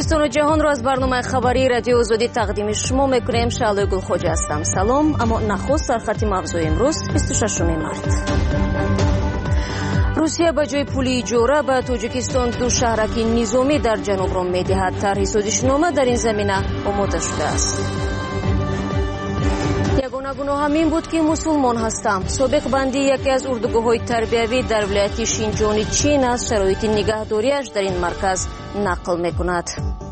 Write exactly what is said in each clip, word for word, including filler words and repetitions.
توجیکستان و جهان را از برنامه خبری رادیو آزادی تقدیم شما میکنیم. شعله گلخوجه هستم. سلام. اما نخست در خط مغزوی امروز بیست و ششم مارت. روسیه به جای پولی اجاره به توجیکستان دو شهرک نظامی در جنوب را میدهد. طرح سازشنامه در این زمینه آماده شده است. یگانه گناهم این بود که مسلمان هستم. سابق بندی یکی از اردوگاه‌های تربیوی در ولایت شینجان چین از شرایط نگهداریش در این مرکز نقل میکند.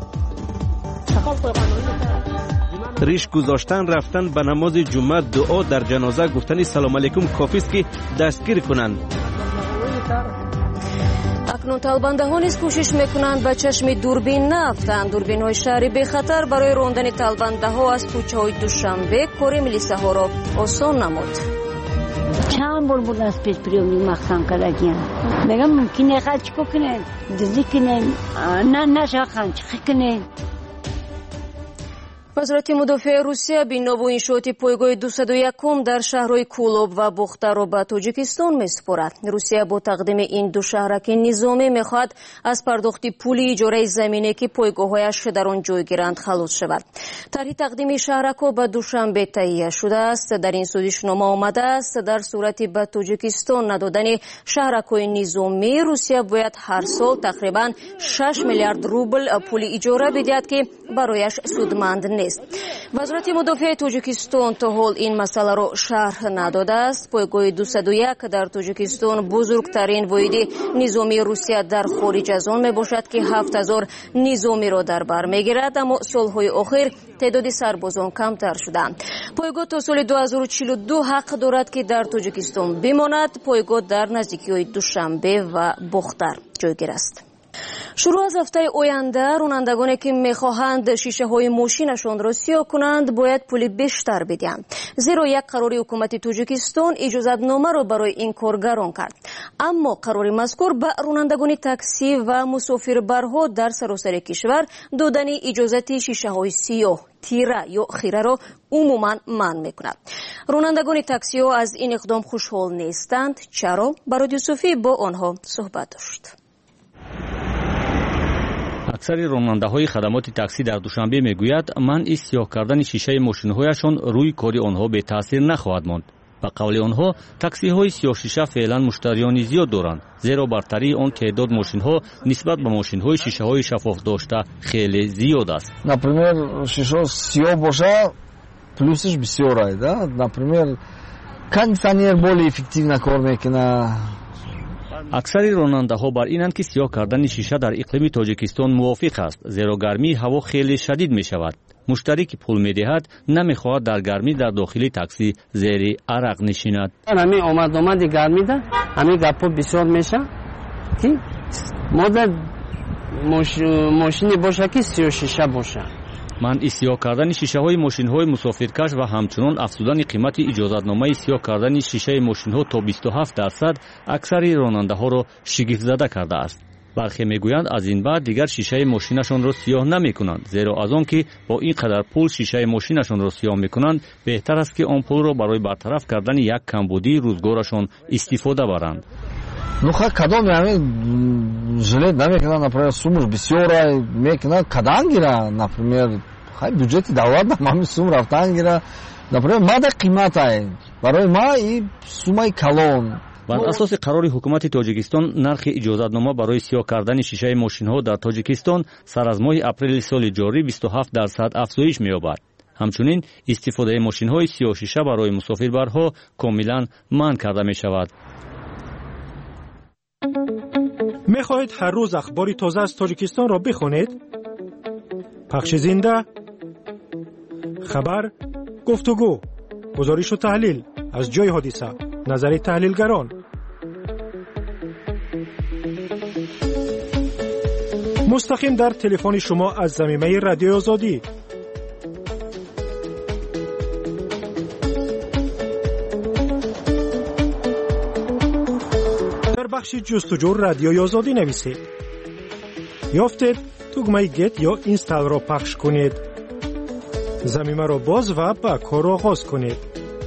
ریش گذاشتن، رفتن به نماز جمعه، دعا در جنازه، گفتن سلام علیکم کافی است که دستگیر کنند. اکنون طالبانده نیز کوشش میکنند به چشم دوربین نافتند. دوربین های شهری به خطر برای راندن طالبانده ها از کوچه های دوشنبه کار ملیسه ها را آسان نمود. چند بار بود از پیش پریومی مخصن کردیم. میگم ممکنه خیلی چکو کنید دزدی کنید نه نشاخن چخی کنید. وزارت مدافع روسیه بنا با انشاء پایگاه دویست و یک در شهرهای کولوب و بختر را به توجیکستان میسپارد. روسیه با تقدیم این دو شهرک نظامی میخواهد از پرداخت پول اجاره زمینی که پایگاه‌هایش در آن جایگیرند خلاص شود. طرح تقدیم شهرک‌ها به دوشنبه تهیه شده است. در این سازشنامه آمده است در صورت به توجیکستان ندادن شهرک‌های نظامی روسیه باید هر سال تقریبا شش میلیارد روبل پول اجاره بدهد که برایش سودمند نیست. وزارت مدافع توجیکستان تا حال این مسئله را شرح نداده است. پایگاه دویست و یک در توجیکستان بزرگترین واحد نظامی روسیه در خارج از آن می باشد که هفت هزار نظامی را در بر می گیرد، اما سالهای اخیر تعداد سربازان کمتر شدند. پایگاه تا سال دو هزار و چهل و دو حق دارد که در توجیکستان بماند. پایگاه در نزدیکی دوشنبه و بختر جایگیر است. شروع از هفته آینده رانندگانی که میخواهند شیشه های ماشینشان را سیاه کنند باید پول بیشتر بدهند، زیرا یک قرار حکومت توجیکستان اجازت نامه را برای این کار گران کرد. اما قرار مذکور به رانندگان تاکسی و مسافربرها در سراسر کشور دادن اجازت شیشه های سیاه، تیره یا خیره را عموما منع میکند. رانندگان تاکسی ها از این اقدام خوشحال نیستند. چرا؟ برای صوفی با آنها صحبت داشت. اکثر راننده‌های خدمات تاکسی در دوشنبه میگوید من سیاه کردن شیشه ماشین‌هایشان روی کاری آنها به تاثیر نخواهد ماند. به قول آنها تاکسی‌های سیاه شیشه فعلا مشتریان زیاد دارند، زیرا برتری آن تعداد ماشین‌ها نسبت به ماشین‌های شیشه‌های شفاف داشته خیلی زیاد است. Например, شیشه سیاه باشه плюсش بسیاره да. Например, кондиционер более эффективно کار میکنه. اکثر راننده‌ها بر اینند که سیاه کردن شیشه در اقلیم تاجیکستان موافق است، زیرا گرمی هوا خیلی شدید می شود. مشتری که پول می دهد نمی خواهد در گرمی در داخل تاکسی زیر عرق نشیند. همین آمد آمد گرمی ده همین گپا بسیار میشه که مادر ماش... ماشینی باشه که سیاه شیشه باشه. من سیاه کردن شیشه های ماشین های مسافرکش و همچنان افزودن قیمت اجازتنامه سیاه کردن شیشه ماشین ها تا بیست و هفت درصد اکثر راننده ها را شگفت زده کرده است. برخی میگویند از این بعد دیگر شیشه ماشینشان را سیاه نمی کنند، زیرا از آن که با این قدر پول شیشه ماشینشان را سیاه می کنند بهتر است که آن پول را برای برطرف کردن یک کمبودی روزگارشان استفاده برند. Ну ха кадом ями жилет намекунад, например, сумуш бисёра мекунад, кадан гира, например, хай бюджети давлат ҳамин сум рафтан гира, например, мада қиматай, барои ма и сумаи калон. بر اساس قرار حکومت تاجیکستان نرخ اجازتنامه برای سیاه کردن شیشه ماشین‌ها در تاجیکستان سر از ماه اپریل سال جاری بیست و هفت درصد افزایش می‌یابد. همچنین استفاده ماشین‌های سیاه شیشه برای مسافربرها کاملا منع کرده می‌شود. می‌خواهید هر روز اخبار تازه از تاجیکستان را بخوانید؟ پخش زنده، خبر، گفتگو، گزارش و تحلیل از جای حادثه، نظر تحلیلگران. مستقیم در تلفن شما از زمینه رادیو آزادی. در بخش جستجو رادیو آزادی نویسید. یافتید تگمه گت یا اینستال را پخش کنید. زمینه را باز و با کار آغاز کنید.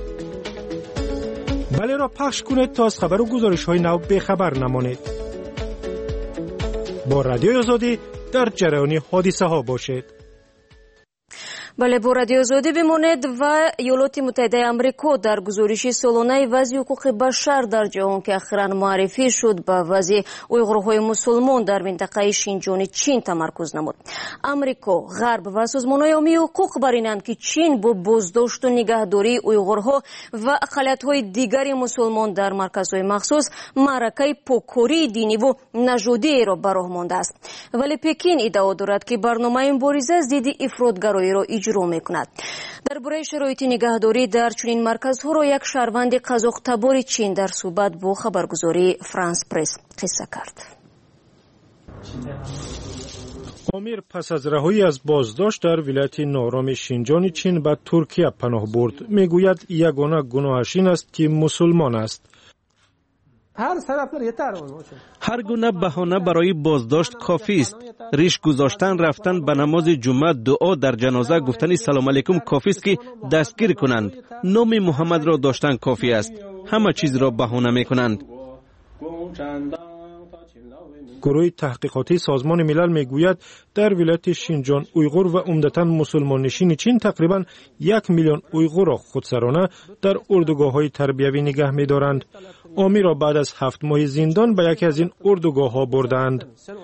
بله را پخش کنید تا از خبر و گزارش های نو بخبر نمانید. با رادیو آزادی در جریان حادثه ها باشید. بله، با رادیو آزادی بمانید. و ایالات متحده آمریکا در گزارش سالانه وضع حقوق بشر در جهان که اخیراً معرفی شد به وضع اویغورهای مسلمان در منطقه شینجیان چین تمرکز نمود. آمریکا، غرب و سازمان‌های عمومی حقوق بر اینند که چین با بازداشت و نگهداری اویغورها و اقلیت‌های دیگر مسلمان در مرکزهای مخصوص معرکه پوکوری دینی و نژادی را به راه مانده است. ولی پکین ادعا دارد که برنامه مبارزه ضد افراطگرایی را اجرا می‌کند. درباره شرایط نگهداری در چنین مرکزها را یک شهروند قزاق‌تبار چین در صحبت با خبرگزاری فرانس پرس قصه کرد. آمیر پس از رهایی از بازداشت در ولایت نارام شینجیان چین به ترکیه پناه برد. میگوید یگانه گناهش این است که مسلمان است. هر گونه بهانه برای بازداشت کافی است. ریش گذاشتن، رفتن به نماز جمعه، دعا در جنازه، گفتن سلام علیکم کافی است که دستگیر کنند. نام محمد را داشتن کافی است. همه چیز را بهانه میکنند. گروه تحقیقاتی سازمان ملل میگوید در ولایت شینجیان اویغور و عمدتاً مسلمان نشین چین تقریباً یک میلیون اویغور را خودسرانه در اردوگاه‌های تربیوی نگه می‌دارند. آمی را بعد از هفت ماه زندان به یکی از این اردوگاه‌ها بردند.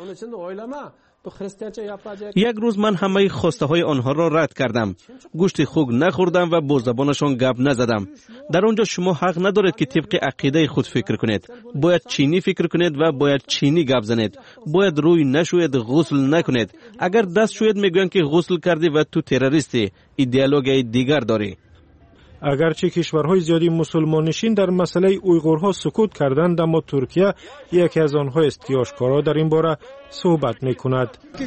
یک روز من همه خواسته های آنها را رد کردم. گوشت خوک نخوردم و با زبانشان گپ نزدم. در آنجا شما حق ندارید که طبق عقیده خود فکر کنید. باید چینی فکر کنید و باید چینی گپ زنید. باید روی نشوید، غسل نکنید. اگر دست شوید میگویند که غسل کردی و تو تروریستی. ایدئولوژی دیگر داری. اگرچه کشورهای زیادی مسلمان نشین در مسئله اویغورها سکوت کردند، اما ترکیه یکی از آنها است که آشکارا در این باره صحبت میکند.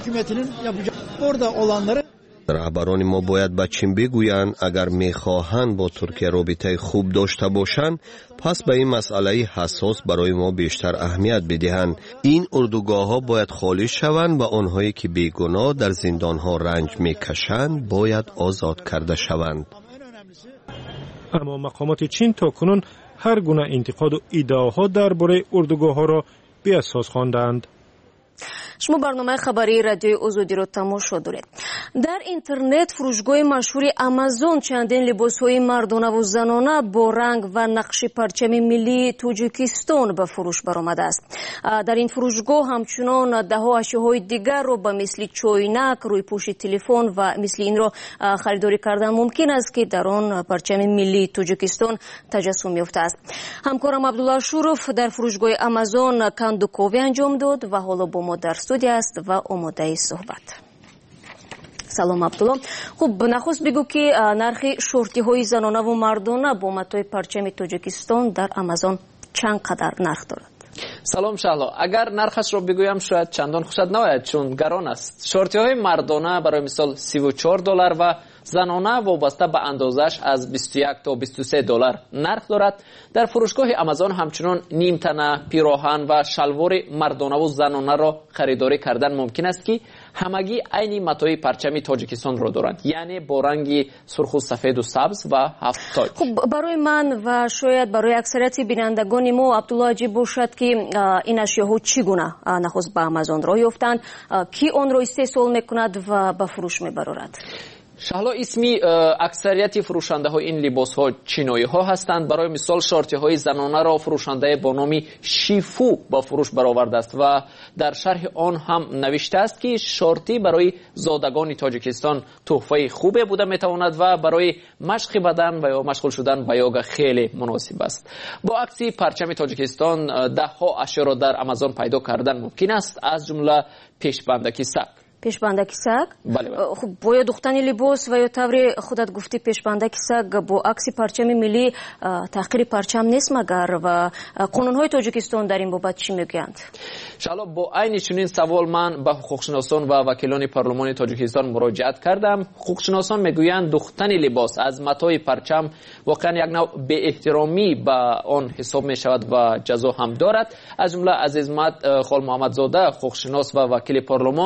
رهبران ما باید به چین بگویند اگر میخواهند با ترکیه رابطه خوب داشته باشند، پس به این مسئله حساس برای ما بیشتر اهمیت بدهند. این اردوگاه ها باید خالی شوند و آنهایی که بیگناه در زندان ها رنج میکشند باید آزاد کرده شوند. اما مقامات چین تا کنون هر گونه انتقاد و ادعاها درباره اردوگاه‌ها را بی اساس خواندند. شما برنامه خبری رادیو آزادی را تماشا دارید. در اینترنت فروشگاه مشهور آمازون چندین لباس‌های مردانه و زنانه با رنگ و نقش پرچم ملی تاجیکستان به فروش برآمده است. در این فروشگاه همچنان ده ها اشیاءهای دیگر را به مثل چوینک، روی پوش تلفن و مثل این را خریداری کردن ممکن است که در آن پرچم ملی تاجیکستان تجسم یافته است. همکارم عبدالله شوروف در فروشگاه آمازون کندوکاوی انجام داد و حالا با ما در استودیو است و آماده صحبت. سلام عبدالله. خب نخست بگو که نرخ شورتی های زنانه و مردانه با متای پرچم تاجیکستان در آمازون چند قدر نرخ دارد؟ سلام شهلا. اگر نرخش را بگویم شاید چندان خوشت نآید چون گران است. شورتی های مردانه برای مثال سی و چهار دلار و زنانه وابسته به اندازش از بیست و یک تا بیست و سه دلار نرخ دارد. در فروشگاه آمازون همچنان نیم تنه، پیراهن و شلوار مردانه و زنانه را خریداری کردن ممکن است که همگی عین متای پرچم تاجیکستان را دارند، یعنی با رنگ سرخ و سفید و سبز و هفت تاج. خب برای من و شاید برای اکثریت بینندگان ما عبدالله عجیب باشد که این اشیاء چگونه نخست به آمازون را یافتند، کی آن را استحصال میکند و به فروش میبرد؟ شهلا، اسمی اکثریت فروشنده های این لباس ها چینایی ها هستند. برای مثال شورتی های زنانه را فروشنده با نام شیفو با فروش برآورده است و در شرح آن هم نوشته است که شورتی برای زادگان تاجیکستان تحفه خوبه بوده میتواند و برای مشق بدن و یا مشغول شدن به یوگا خیلی مناسب است. با عکس پرچم تاجیکستان ده ها اشیاء را در آمازون پیدا کردن ممکن است، از جمله پیشبندکی سگ. پیشبندکی سگ؟ بله بله. خب باید دختن لباس و یا طوری خودت گفتی پیشبندکی سگ با عکس پرچم ملی تحقیر پرچم نیست مگر؟ و قانون‌های تاجیکستان در این بابت چی میگویند؟ انشاءالله با عین چنین سوال من به حقوقشناسان و وکیلان پارلمان تاجیکستان مراجعت کردم. حقوقشناسان میگویند دختن لباس از متای پرچم واقعا یک نوع بی احترامی به آن حساب می شود و جزا هم دارد. از جمله عزیزمت خال محمد زاده حقوقشناس و وکیل پارلمان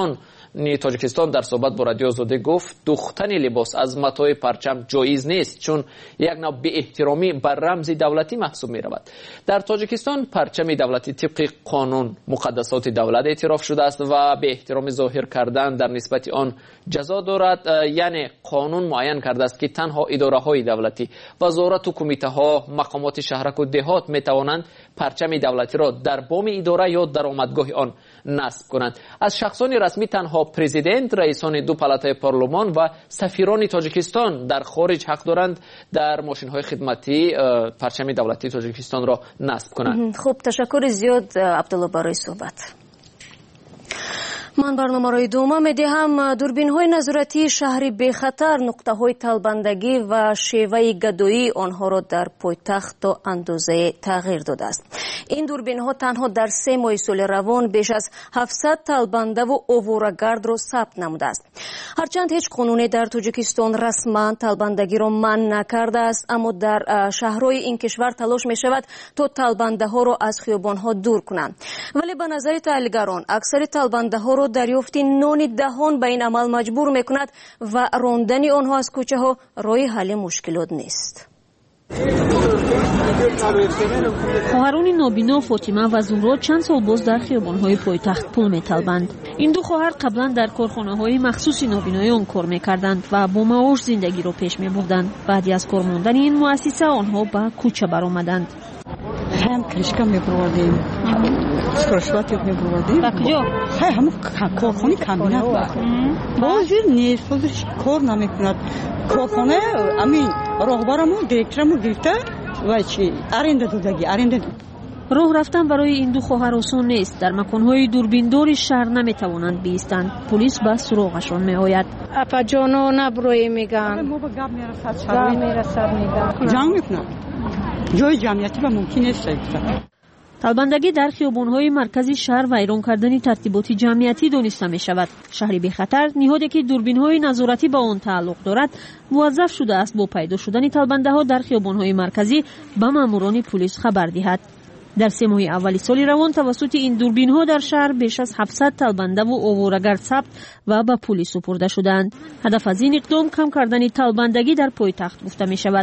تاجیکستان در صحبت با رادیو آزادی گفت دوختن لباس از متاع پرچم جایز نیست، چون یک نوع بی احترامی بر رمز دولتی محسوب می رود. در تاجیکستان پرچم دولتی طبق قانون مقدسات دولت اعتراف شده است و به احترام ظاهر کردن در نسبت آن جزا دارد. یعنی قانون معین کرده است که تنها اداره های دولتی، وزارت و کمیته ها، مقامات شهرک و دهات می توانند پرچم دولتی را در بام اداره یا درآمدگاه آن نصب کنند. از شخصان رسمی تنها پرزیدنت، رئیسان دو پالاتای پارلمان و سفیران تاجیکستان در خارج حق دارند در ماشین های خدمتی پرچم دولتی تاجیکستان را نصب کنند. خوب، تشکر زیاد عبدالله برای صحبت. من برنامه رای دوم می دهم. دوربین های نظارتی شهری بخطر نقطه های طلبندگی و شیوه گدایی آنها را در پایتخت تا اندازه تغییر داده است. این دوربین ها تنها در سه ماه سال روان بیش از هفتصد طلبنده و آواره‌گرد را ثبت نموده است. هرچند هیچ قانونی در تاجیکستان رسما طلبندگی را منع نکرده است، اما در شهرهای این کشور تلاش می شود تا طلبنده ها را از خیابان ها دور کنند. ولی به نظر تحلیلگران اکثر طلبنده ها را دریافت نان دهان به این عمل مجبور می کند و راندن آنها از کوچه ها راه حل مشکلات نیست. خواهران نابینا فاطمه و زهرا چند سال باز در خیابان‌های پایتخت پول می‌طلبند. این دو خواهر قبلا در کارخانه‌های مخصوص نابینایان کار می‌کردند و با معاش زندگی را پیش می‌بردند. بعدی از کار ماندن این مؤسسه آنها به کوچه برآمدند. هم کرشکا می‌بردیم. سکرشوات می‌بردیم. با کجا؟ های همون کارخانه کامبینات بود. بازی نیست، بازیش کار نمی‌کند. کارخانه امین راهبرمون دیرکترمون گرفته و چی آرنده دادگی آرنده. راه رفتن برای این دو خواهر آسان نیست. در مکان‌های دوربیندار شهر نمی‌توانند بایستند. پلیس به سراغشان می‌آید. اپا جانو نبروی میگن. ما با گاب میرسد. گاب میرسد میگن. جنگ میکنن. جای جمعیتی با ممکن نیست. طلبندگی در خیابان‌های مرکزی شهر ویران کردن ترتیبات جمعیتی دانسته می‌شود. شهری بخطر نهادی که دوربین‌های نظارتی با آن تعلق دارد موظف شده است با پیدا شدن طلبنده‌ها در خیابان‌های مرکزی به ماموران پلیس خبر دهد. در سه ماه اول سال روان توسط این دوربین‌ها در شهر بیش از هفتصد طلبنده و آواره‌گرد ثبت و به پلیس سپرده شدند. هدف از این اقدام کم کردن طلبندگی در پایتخت گفته می‌شود.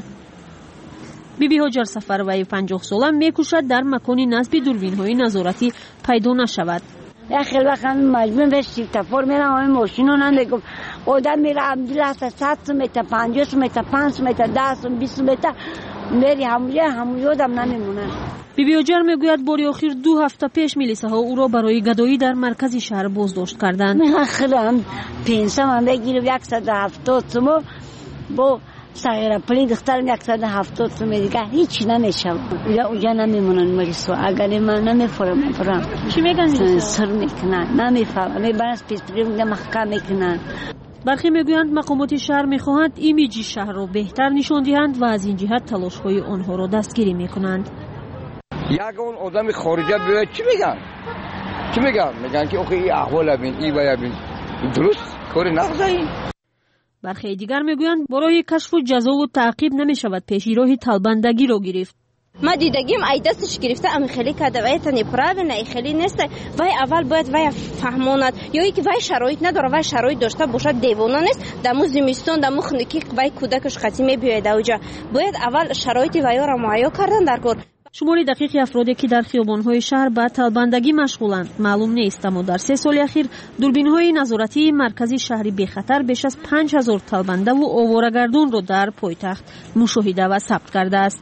بیبی هاجر سفروی پنجاه ساله میکوشد در مکانی نصب دوربین‌های نظارتی پیدا نشود. یا خیلی وقت مجبور به سیفتفور میرم همه ماشین رو نمیگم آدم میره عمدیل هست صد متر پنجاه متر پنج متر ده بیست متر میری همونجا همونجا آدم نمیمونه. بیبی هاجر میگوید باری آخر دو هفته پیش میلیسه ها او را برای گدایی در مرکز شهر بازداشت کردند. من خیلی هم پنسم هم بگیرم صد و هفتاد تومان با صغیر پلی دخترم صد و هفتاد تومان دیگه هیچ نمیشه. اونجا اونجا نمیمونن مریض اگر من نمیفرم میفرم. چی میگن؟ سر میکنن نمیفهم میبرن پیش پریم محکم میکنن. برخی میگویند مقامات شهر میخواهند ایمیج شهر را بهتر نشان دهند و از این جهت تلاش‌های آنها را دستگیری میکنند. یک اون آدم خارجی بیاید چی میگن؟ چی میگن؟ میگن که اوکی احوال ببین ای باید ببین. درست کار نغزایی. برخی دیگر میگویند برای کشف و جزا و تعقیب نمیشود پیشی راه طلبندگی را گرفت. ما دیدگیم ای دستش گرفته ام خیلی کده وای تنی پراو نه خیلی نیست وای اول باید وای فهموند یا اینکه وای شرایط نداره وای شرایط داشته باشه دیوانه نیست دمو زمستون دمو خنکی وای کودکش قطعی بیاید اوجا باید اول شرایط وای را مهیا کردن در کار. شماری دقیق افرادی که در خیابان‌های شهر به طلبندگی مشغولند معلوم نیست، اما در سه سال اخیر دوربین‌های نظارتی مرکزی شهری بخطر بیش از پنج هزار طلبنده و آواره‌گردان را در پایتخت مشاهده و ثبت کرده است.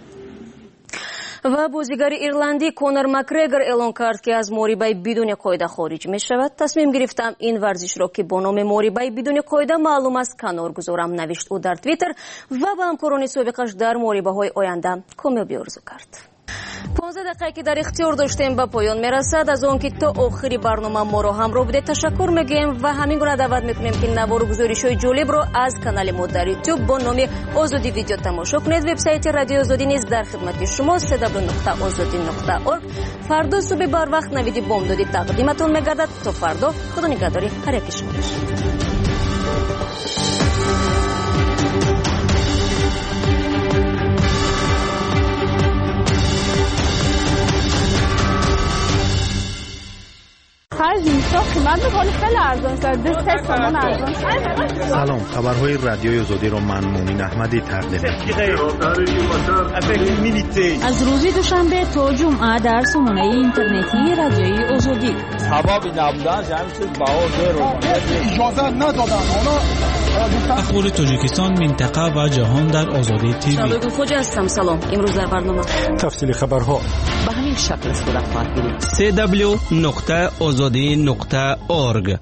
و بازیگر ایرلندی کنر مکگرگور اعلان کرد که از موربای بدون قاعده خارج می شود. تصمیم گرفتم این ورزش را که با نام موربای بدون قاعده معلوم است کنار گذارم، نوشت او در توییتر و به همکاران سابقش در موربه های آینده کامیابی آرزو کرد. پانزده دقیقه که در اختیار داشتیم به پایان میرسد. از آن که تا آخری برنامه ما را همراه بودید تشکر میگیم و همین گونه دعوت میکنیم که نوار و گزارش‌های جالب را از کانال ما در یوتیوب با نام آزادی ویدیو تماشا کنید. وبسایت رادیو آزادی نیز در خدمت شما دبلیو دبلیو دبلیو نقطه آزادی نقطه اورگ. فردا صبح بر وقت نوید بامدادی تقدیمتون میگردد. تا فردا خدا نگهداری هر یک شما. هر زمستان من میکنی خیلی ارزان شد دو سه تومن ارزان شد. سلام، خبرهای رادیوی آزادی رو من مومین احمدی تقدیم می‌کنم. از روز دوشنبه تا جمعه در سامانه اینترنتی رادیوی آزادی. هوا بی نبودن همین چیز باور اجازه ندادن. اخبار تاجیکستان، منطقه و جهان در آزادی تیوی. شبکه خوج هستم. سلام. امروز در برنامه تفصیل خبرها به همین شکل صورت خواهد گرفت. سه دبلیو نقطه آزادی نقطه اورگ.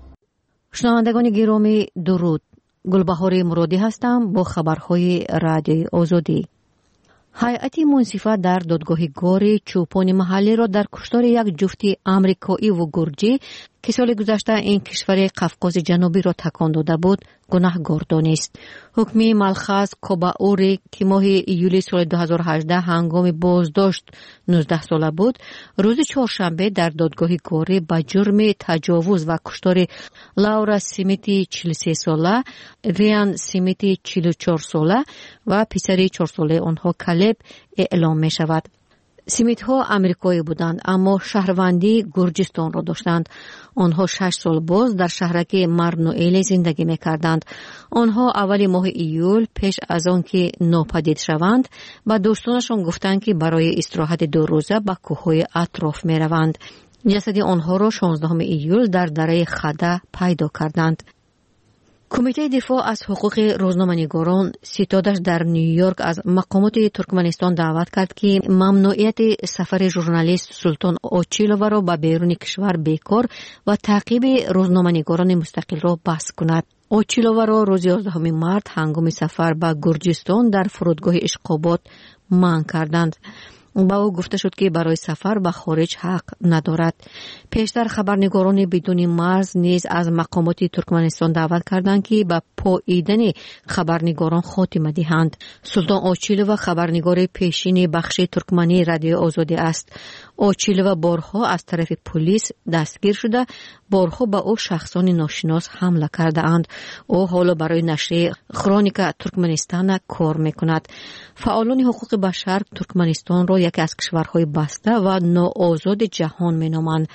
شنوندگان گرامی درود. گلبهار مرادی هستم با خبرهای رادیوی آزادی. هیئت منصفه در دادگاه گاری چوپان محلی را در کشتار یک جفتی آمریکایی و گرجی که سال گذشته این کشور قفقاز جنوبی را تکان داده بود گناهکار دانست. حکم ملخص کوباوری که ماه ایولی سال دو هزار و هجده هنگام بازداشت نوزده ساله بود، روز چهارشنبه در دادگاه گاری به جرم تجاوز و کشتار لاورا سیمیتی چهل و سه ساله، ریان سیمیتی چهل و چهار ساله و پسری چهار ساله آنها کلب اعلام می شود. سیمیت ها امریکایی بودند اما شهروندی گرجستان را داشتند. آنها شش سال باز در شهرک مرنوئیل زندگی می کردند. آنها اول ماه ایول پیش از آن که ناپدید شوند با دوستانشان گفتند که برای استراحت دو روزه به کوههای اطراف می روند. جسد آنها را شانزدهم ایول در دره خده پیدا کردند. کمیته دفاع از حقوق روزنامه‌نگاران ستادش در نیویورک از مقامات ترکمنستان دعوت کرد که ممنوعیت سفر ژورنالیست سلطان اوچیلووا را به بیرون کشور بیکار و تعقیب روزنامه‌نگاران مستقل را بس کند. اوچیلووا را روز یازدهم مارس هنگام سفر به گرجستان در فرودگاه اشقاباد منع کردند. با او گفته شد که برای سفر به خارج حق ندارد. پیشتر خبرنگاران بدون مرز نیز از مقامات ترکمنستان دعوت کردند که به پاییدن خبرنگاران خاتمه دهند. سلطان اوچیلووا خبرنگار پیشین بخش ترکمنی رادیو آزادی است. اوچیلووا بارها از طرف پلیس دستگیر شده، بارها به او شخصان ناشناس حمله کرده اند. او حالا برای نشر کرونیکا ترکمنستان کار میکند. فعالان حقوق بشر ترکمنستان را یکی از کشورهای بسته و ناآزاد جهان مینامند.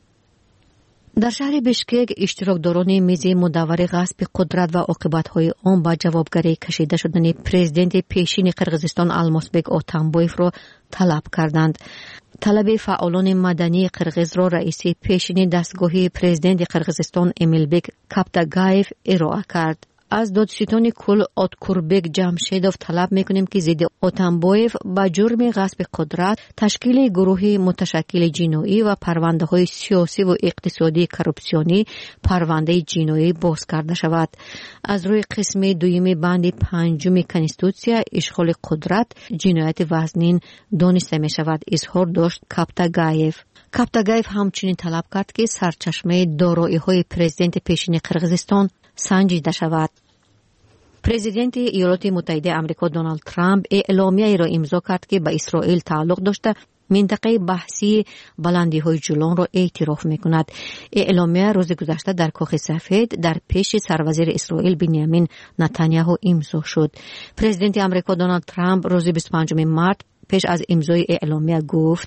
در شهر بشکک اشتراکداران میز مدور غصب قدرت و عاقبت‌های آن به جوابگری کشیده شدن پرزیدنت پیشین قرقیزستان المازبک اتامبایف را طلب کردند. طلب فعالان مدنی قرقیز را رئیس پیشین دستگاه پرزیدنت قرقیزستان امیلبک کاپتاگایف ارائه کرد. از دادستان کل آتکوربک جمشیدوف طلب میکنیم که ضد اتامبایف با جرم غصب قدرت، تشکیل گروه متشکل جنایی و پرونده های سیاسی و اقتصادی کروپسیونی پرونده جنایی باز کرده شود. از روی قسم دویم بند پنجم کنستیتوسیا اشغال قدرت جنایت وزنین دانسته می شود، اظهار داشت کاپتاگایف. کاپتاگایف همچنین طلب کرد که سرچشمه دارایی های پرزیدنت پیشین قرقیزستان سنجیده شود. پرزیدنت ایالات متحده آمریکا دونالد ترامپ اعلامیه‌ای را امضا کرد که به اسرائیل تعلق داشته منطقه بحثی بلندی های جولان را اعتراف میکند. اعلامیه روز گذشته در کاخ سفید در پیش سروزیر اسرائیل بنیامین نتانیاهو امضا شد. پرزیدنت آمریکا دونالد ترامپ روز بیست و پنجم مارس پیش از امضای اعلامیه گفت: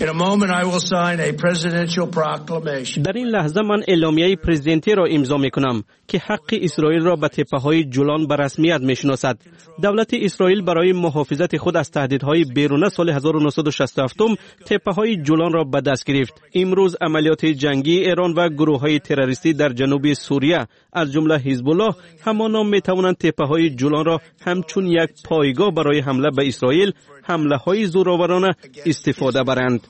در این لحظه من اعلامیه پرزیدنتی را امضا میکنم که حق اسرائیل را به تپه‌های جولان به رسمیت میشناسد. دولت اسرائیل برای محافظت خود از تهدیدهای بیرونه سال هزار و نهصد و شصت و هفت تپه‌های جولان را به دست گرفت. امروز عملیات جنگی ایران و گروه‌های تروریستی در جنوب سوریه از جمله حزب الله همانا میتوانند تپه‌های جولان را همچون یک پایگاه برای حمله به اسرائیل حمله‌های زورآورانه استفاده برند.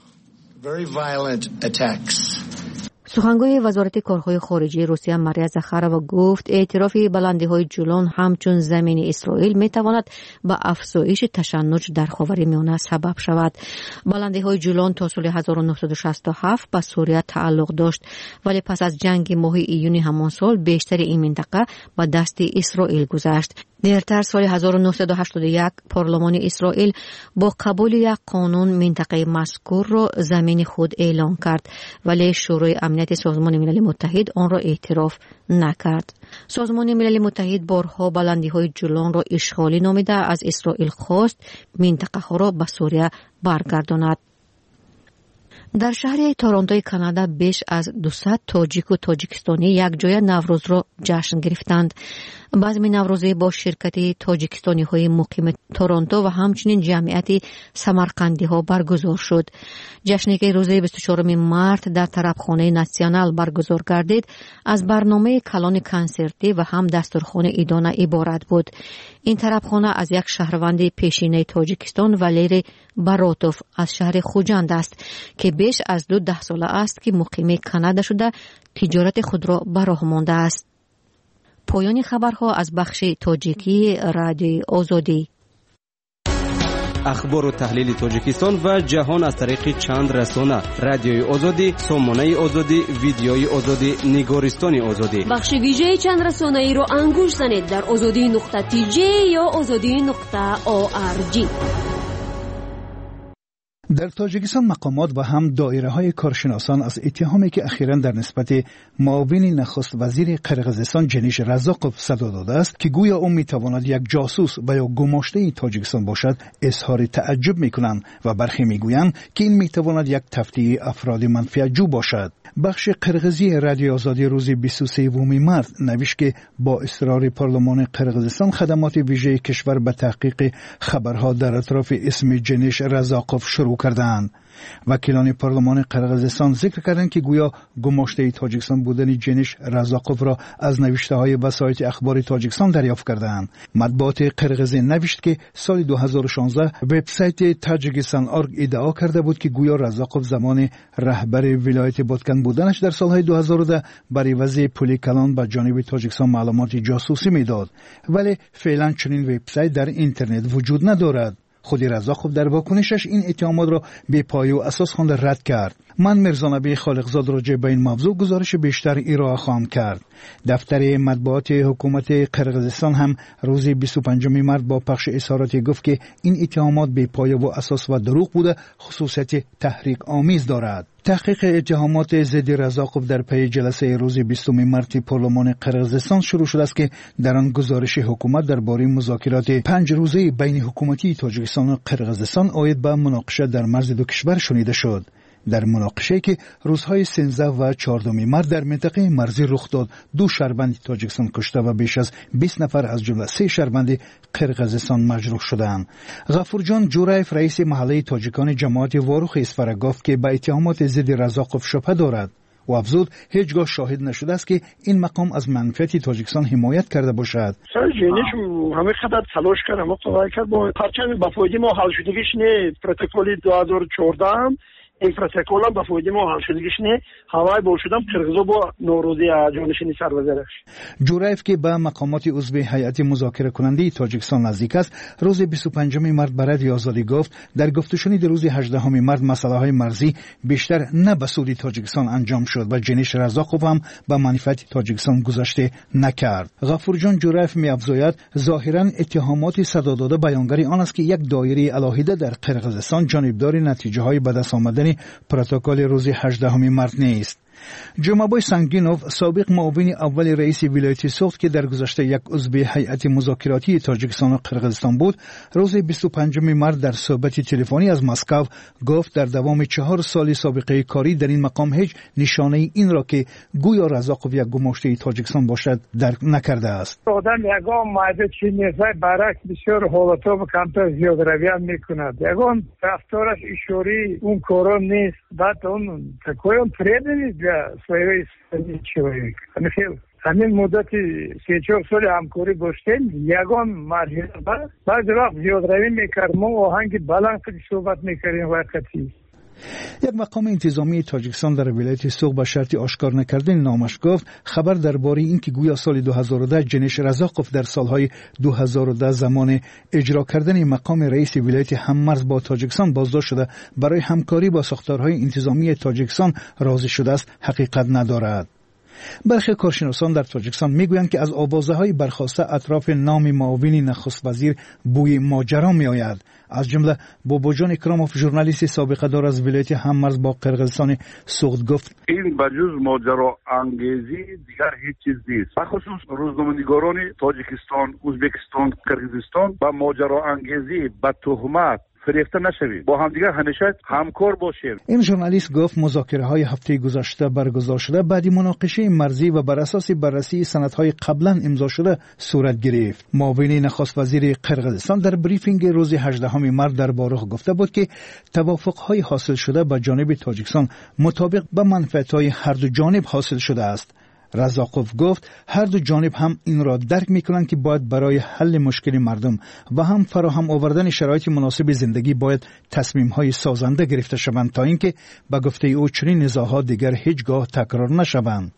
سخنگوی وزارت کارهای خارجه روسیه ماریا زخارova گفت اعتراف بلندی‌های جولان همچون زمین اسرائیل میتواند به افزایش تشنج در خاورمیانه سبب شود. بلندی‌های جولان تا سال هزار و نهصد و شصت و هفت به سوریه تعلق داشت، ولی پس از جنگ ماه ایون همان سال بیشتر این منطقه به دست اسرائیل گذشت. دیرتر سال هزار و نهصد و هشتاد و یک پارلمان اسرائیل با قبول یک قانون منطقه مذکور را زمین خود اعلام کرد، ولی شورای امنیت سازمان ملل متحد آن را اعتراف نکرد. سازمان ملل متحد بارها بلندی‌های جولان را اشغالی نامیده از اسرائیل خواست منطقه ها را به سوریه برگرداند. در شهر تورنتوی کانادا بیش از دویست تاجیک و تاجیکستانی یک جای نوروز را جشن گرفتند. بزم نوروزی با شرکت تاجیکستانی های مقیم تورنتو و همچنین جمعیت سمرقندی ها برگزار شد. جشنی که روز بیست و چهارم مارس در طربخانه ناسیونال برگزار گردید از برنامه کلان کنسرتی و هم دستورخوان ایدانه عبارت بود. این طربخانه از یک شهروند پیشینه تاجیکستان ولیر براتوف از شهر خوجند است که بیش از دو ده ساله است که مقیم کانادا شده تجارت خود را به راه مانده است. پایان خبرها از بخش تاجیکی رادیوی آزادی. اخبار و تحلیل تاجیکستان و جهان از طریق چند رسانه: رادیوی آزادی، سامانه آزادی، ویدیوی آزادی، نگارستان آزادی. بخش ویژه چند رسانه ای را انگوش زنید در آزادی نقطه تی جی یا آزادی نقطه او آر جی. در تاجیکستان مقامات و هم دایره های کارشناسان از اتهامی که اخیراً در نسبت معاون نخست وزیر قرقیزستان جنیش رزاقوف صدا داده است که گویا او میتواند یک جاسوس و یا گماشته تاجیکستان باشد اظهار تعجب میکنند و برخی میگویند که این میتواند یک تفریح افراد منفعتجو باشد. بخش قرقیزی رادیو آزادی روز بیست و سوم مارس نوشت که با اصرار پارلمان قرقیزستان خدمات ویژه کشور به تحقیق خبرها در اطراف اسم جنیش رزاقوف شروع کردند. وکیلان پارلمان قرقیزستان ذکر کردند که گویا گماشته تاجیکستان بودن جنیش رزاقوف را از نوشته های وسایط اخبار تاجیکستان دریافت کردند. مطبوعات قرقیزی نوشت که سال دو هزار و شانزده وبسایت تاجیکستان ارگ ادعا کرده بود که گویا رزاقوف زمان رهبر ولایت بادکن بودنش در سالهای دو هزار و ده برای وضع پلی کلان به جانب تاجیکستان معلومات جاسوسی میداد، ولی فعلا چنین وبسایت در اینترنت وجود ندارد. خود رزاقوف در واکنشش این اتهامات را بی پایه و اساس خوانده رد کرد. من مرزانبی خالقزاد راجع به این موضوع گزارش بیشتر ارائه خواهم کرد. دفتر مطبوعات حکومت قرقیزستان هم روز بیست و پنجم مارس با پخش اظهاراتی گفت که این اتهامات بی پایه و اساس و دروغ بوده، خصوصیت تحریک آمیز دارد. تحقیق اتهامات ضد رزاقوف در پی جلسه روز بیستم مارس پارلمان قرقیزستان شروع شده است که در آن گزارش حکومت درباره مذاکرات پنج روزه بین حکومتی تاجیکستان و قرقیزستان عاید به مناقشه در مرز دو کشور شنیده شد. در مناقشه که روزهای سیزده و چهاردهم مارس در منطقه مرزی رخ داد، دو شهروند تاجیکستان کشته و بیش از بیست نفر از جمله سه شهروند قرقیزستان مجروح شدند. غفورجان جورایف رئیس محله تاجیکان جماعت واروخ اسفر گفت که به اتهامات ضد رزاقوف شبهه دارد و افزود هیچگاه شاهد نشده است که این مقام از منفعت تاجیکستان حمایت کرده باشد. جنیش همه خدمت تلاش کرد اما قضاوت کرد با پرچم با فایده ما حل شدگیش نه پروتکل دو هزار و چهارده این پروتکل هم با فایده ما حل شدگیش نه هوای بول شدم قرقیزا با نوروزی جانشینی سربازرش. جورایف که به مقامات عضو هیئت مذاکره کننده تاجیکستان نزدیک است، روز بیست و پنجم مارس به رادیو آزادی گفت در گفتگوی روز هجدهم مارس مسئله های مرزی بیشتر نه به سود تاجیکستان انجام شد و جنیش رزاقوف هم به منفعت تاجیکستان گذشته نکرد. غفورجان جورایف می افزاید ظاهرا اتهامات صدا داده بیانگر آن است که یک دایره الهیده در قرقیزستان جانبدار نتیجه های به دست آمدن پروتکل روز هجدهم مارس نیست. جمعبای سنگینوف سابق معاون اول رئیس ولایت سوخت که در گذشته یک عضو هیئت مذاکراتی تاجیکستان و قرقیزستان بود، روز بیست و پنجم مارس در صحبت تلفنی از مسکو گفت در دوام چهار سال سابقه کاری در این مقام هیچ نشانه این را که گویا رزاقوف یک گماشته تاجیکستان باشد درک نکرده است. آدم یگان مایده چی نیست برعکس بسیار حالتا و کمتر زیاد رویان میکند. یگان رفتارش اشاری اون کاران نیست. بعد اون تکویان پریده نیست سویوی سویوی همین همین مدت سه چهار سال همکاری گشتیم یگان مرحله بعد بعض وقت زیاد روی میکرد ما آهنگ بلند که صحبت میکردیم وقتی. یک مقام انتظامی تاجیکستان در ولایت سوق به شرط آشکار نکردن نامش گفت خبر درباره این که گویا سال دو هزار و ده جنیش رزاقوف در سالهای دو هزار و ده زمان اجرا کردن مقام رئیس ولایت هممرز با تاجیکستان بازداشت شده برای همکاری با ساختارهای انتظامی تاجیکستان راضی شده است حقیقت ندارد. برخی کارشناسان در تاجیکستان میگویند که از آوازه‌های برخاسته اطراف نام معاون نخست وزیر بوی ماجرا میآید. از جمله باباجان اکراموف ژورنالیست سابقه دار از ولایت هممرز با قرقیزستان سوخت گفت این بجز ماجرا انگیزی دیگر هیچ چیز نیست. بخصوص روزنامه‌نگاران تاجیکستان، ازبکستان، قرقیزستان با ماجرا انگیزی با تهمت فریفته نشویم، با همدیگر همیشه همکار باشیم. این ژورنالیست گفت مذاکره های هفته گذشته برگزار شده بعد مناقشه مرزی و بر اساس بررسی سندهای قبلا امضا شده صورت گرفت. معاون نخست وزیر قرقیزستان در بریفینگ روز هجدهم مارس در باروخ گفته بود که توافق‌های حاصل شده با جانب تاجیکستان مطابق به منفعت‌های هر دو جانب حاصل شده است. رزاقوف گفت هر دو جانب هم این را درک می‌کنند که باید برای حل مشکل مردم و هم فراهم آوردن شرایط مناسب زندگی باید تصمیم‌های سازنده گرفته شوند تا اینکه به گفته او چنین نزاع‌ها دیگر هیچگاه تکرار نشوند.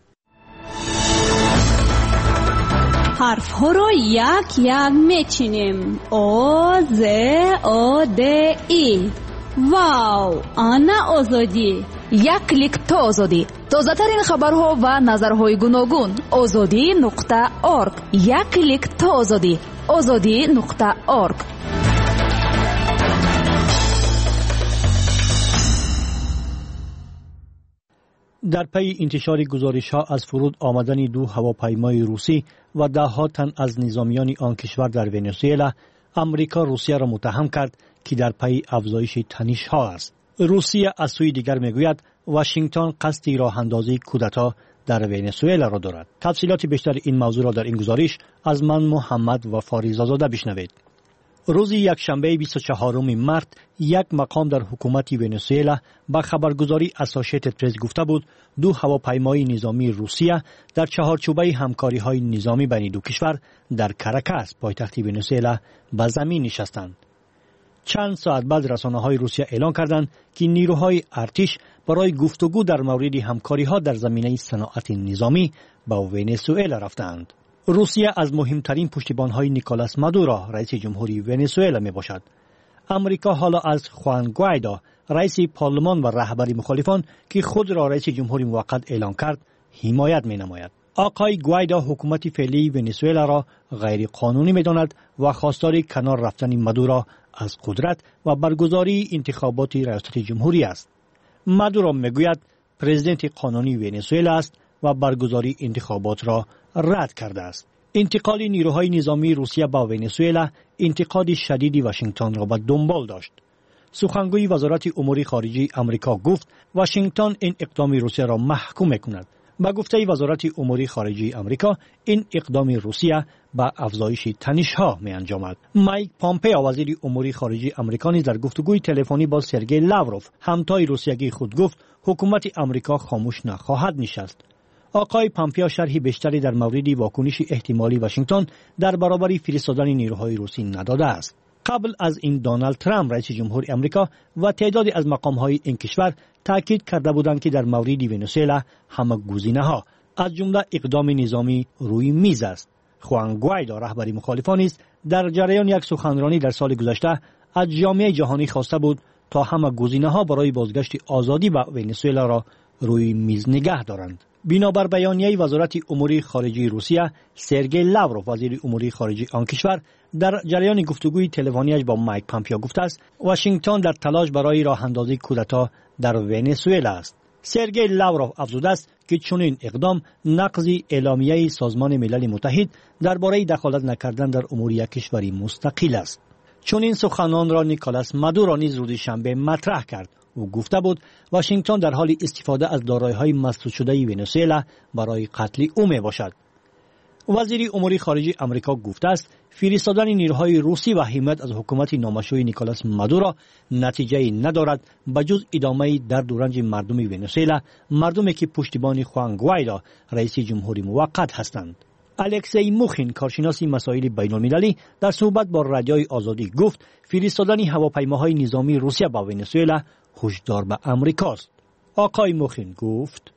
حرف ها رو یک یک میچینیم. او ز او د ای. واو، آنا آزادی. یک کلیک تا آزادی. تازه ترین خبرها و نظرهای گوناگون. آزادی نقطه اورگ. یک کلیک تا آزادی. آزادی نقطه اورگ. در پی انتشار گزارش‌ها از فرود آمدن دو هواپیمای روسی و ده‌ها تن از نظامیان آن کشور در ونزوئلا، امریکا روسیه را متهم کرد که در پی افزایش تنش‌ها است. روسیه از سوی دیگر میگوید واشنگتن قصد راه اندازی کودتا در ونزوئلا را دارد. تفصیلات بیشتر این موضوع را در این گزارش از من محمد و فاریزاده بشنوید. روز یکشنبه بیست و چهارم مارس یک مقام در حکومت ونزوئلا با خبرگزاری اسوسییتد پرس گفته بود دو هواپیمای نظامی روسیه در چهارچوبه همکاری‌های نظامی بین دو کشور در کاراکاس پایتخت ونزوئلا به زمین نشستند. چند ساعت بعد رسانه‌های روسیه اعلام کردند که نیروهای ارتش برای گفتگو در مورد همکاری‌ها در زمینه صنعت نظامی به ونزوئلا رفتند. روسیه از مهمترین پشتیبان‌های نیکولاس مادورو رئیس جمهوری ونزوئلا میباشد. امریکا حالا از خوان گوایدو رئیس پارلمان و رهبر مخالفان که خود را رئیس جمهوری موقت اعلام کرد حمایت می‌نماید. آقای گوایدو حکومت فعلی ونزوئلا را غیر قانونی می‌داند و خواستار کنار رفتن مادورو از قدرت و برگزاری انتخابات ریاست جمهوری است. مادورو میگوید پرزیدنت قانونی ونزوئلا است و برگزاری انتخابات را رد کرده است. انتقال نیروهای نظامی روسیه به ونزوئلا انتقاد شدید واشنگتن را به دنبال داشت. سخنگوی وزارت امور خارجه آمریکا گفت واشنگتن این اقدام روسیه را محکوم می‌کند. با گفته وزارت امور خارجه آمریکا این اقدام روسیه به افزایش تنش‌ها می‌انجامد. مایک پامپئو وزیر امور خارجه آمریکا نیز در گفتگوی تلفنی با سرگئی لاوروف همتای روسیه‌ای خود گفت حکومت آمریکا خاموش نخواهد نشست. آقای پامپئو شرحی بیشتری در مورد واکنش احتمالی واشنگتن در برابر فرستادن نیروهای روسی نداده است. قبل از این دونالد ترامپ رئیس جمهور آمریکا و تعدادی از مقام‌های این کشور تاکید کرده بودند که در مورد ونزوئلا همه گزینه‌ها از جمله اقدام نظامی روی میز است. خوان گوایدو رهبر مخالفان است در جریان یک سخنرانی در سال گذشته از جامعه جهانی خواسته بود تا همه گزینه‌ها برای بازگشت آزادی به ونزوئلا را روی میز نگه دارند. بنابر بیانیه وزارت امور خارجه روسیه، سرگئی لاوروف وزیر امور خارجه آن کشور در جریان گفتگوی تلفنیش با مایک پامپئو گفته است واشنگتن در تلاش برای راه اندازی کودتا در ونزوئلا است. سرگئی لاوروف افزوده است که چنین اقدام نقض اعلامیه سازمان ملل متحد درباره دخالت نکردن در امور یک کشوری مستقل است. چنین سخنان را نیکولاس مادورو نیز روز شنبه مطرح کرد. او گفته بود واشنگتن در حال استفاده از دارایی‌های مسدود شده ونزوئلا برای قتل او میباشد. وزیر امور خارجه آمریکا گفته است فرستادن نیروهای روسی و حمایت از حکومت نامشروع نیکولاس مادورو نتیجه ندارد بجز ادامه درد و رنج مردم ونزوئلا، مردمی که پشتیبان خوان گوایدو رئیس جمهوری موقت هستند. الکسی موخین کارشناس مسائل بین‌المللی در صحبت با رادیوی آزادی گفت فرستادن هواپیماهای نظامی روسیه به ونزوئلا هشدار به امریکاست. آقای موخین گفت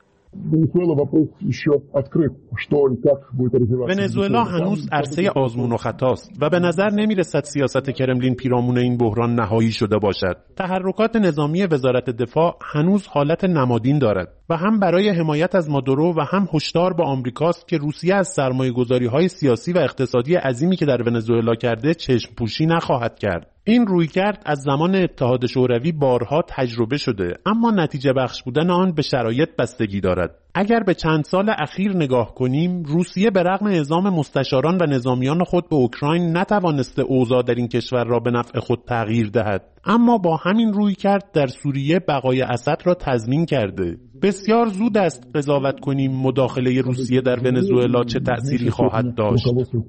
ونزوئلا هنوز عرصه آزمون و خطاست و به نظر نمی رسد سیاست کرملین پیرامون این بحران نهایی شده باشد. تحرکات نظامی وزارت دفاع هنوز حالت نمادین دارد و هم برای حمایت از مادورو و هم هشدار به آمریکاست که روسیه از سرمایه‌گذاری‌های سیاسی و اقتصادی عظیمی که در ونزوئلا کرده چشم پوشی نخواهد کرد. این رویکرد از زمان اتحاد شوروی بارها تجربه شده اما نتیجه بخش بودن آن به شرایط بستگی دارد. اگر به چند سال اخیر نگاه کنیم، روسیه به رغم اعزام مستشاران و نظامیان خود به اوکراین نتوانسته اوضاع در این کشور را به نفع خود تغییر دهد، اما با همین رویکرد در سوریه بقای اسد را تضمین کرده. بسیار زود است قضاوت کنیم مداخله روسیه در ونزوئلا چه تأثیری خواهد داشت.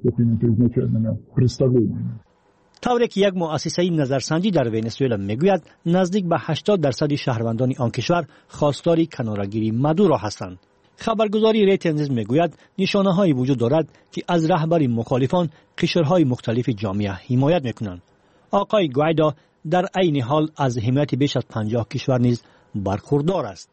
طوری که یک مؤسسه نظرسنجی در ونزوئلا میگوید نزدیک به هشتاد درصد شهروندان آن کشور خواستار کناره‌گیری مادورو هستند. خبرگزاری ریتنز میگوید نشانه‌هایی وجود دارد که از رهبر مخالفان قشرهای مختلف جامعه حمایت میکنند. آقای گوایدو در عین حال از حمایت بیش از پنجاه کشور نیز برخوردار است.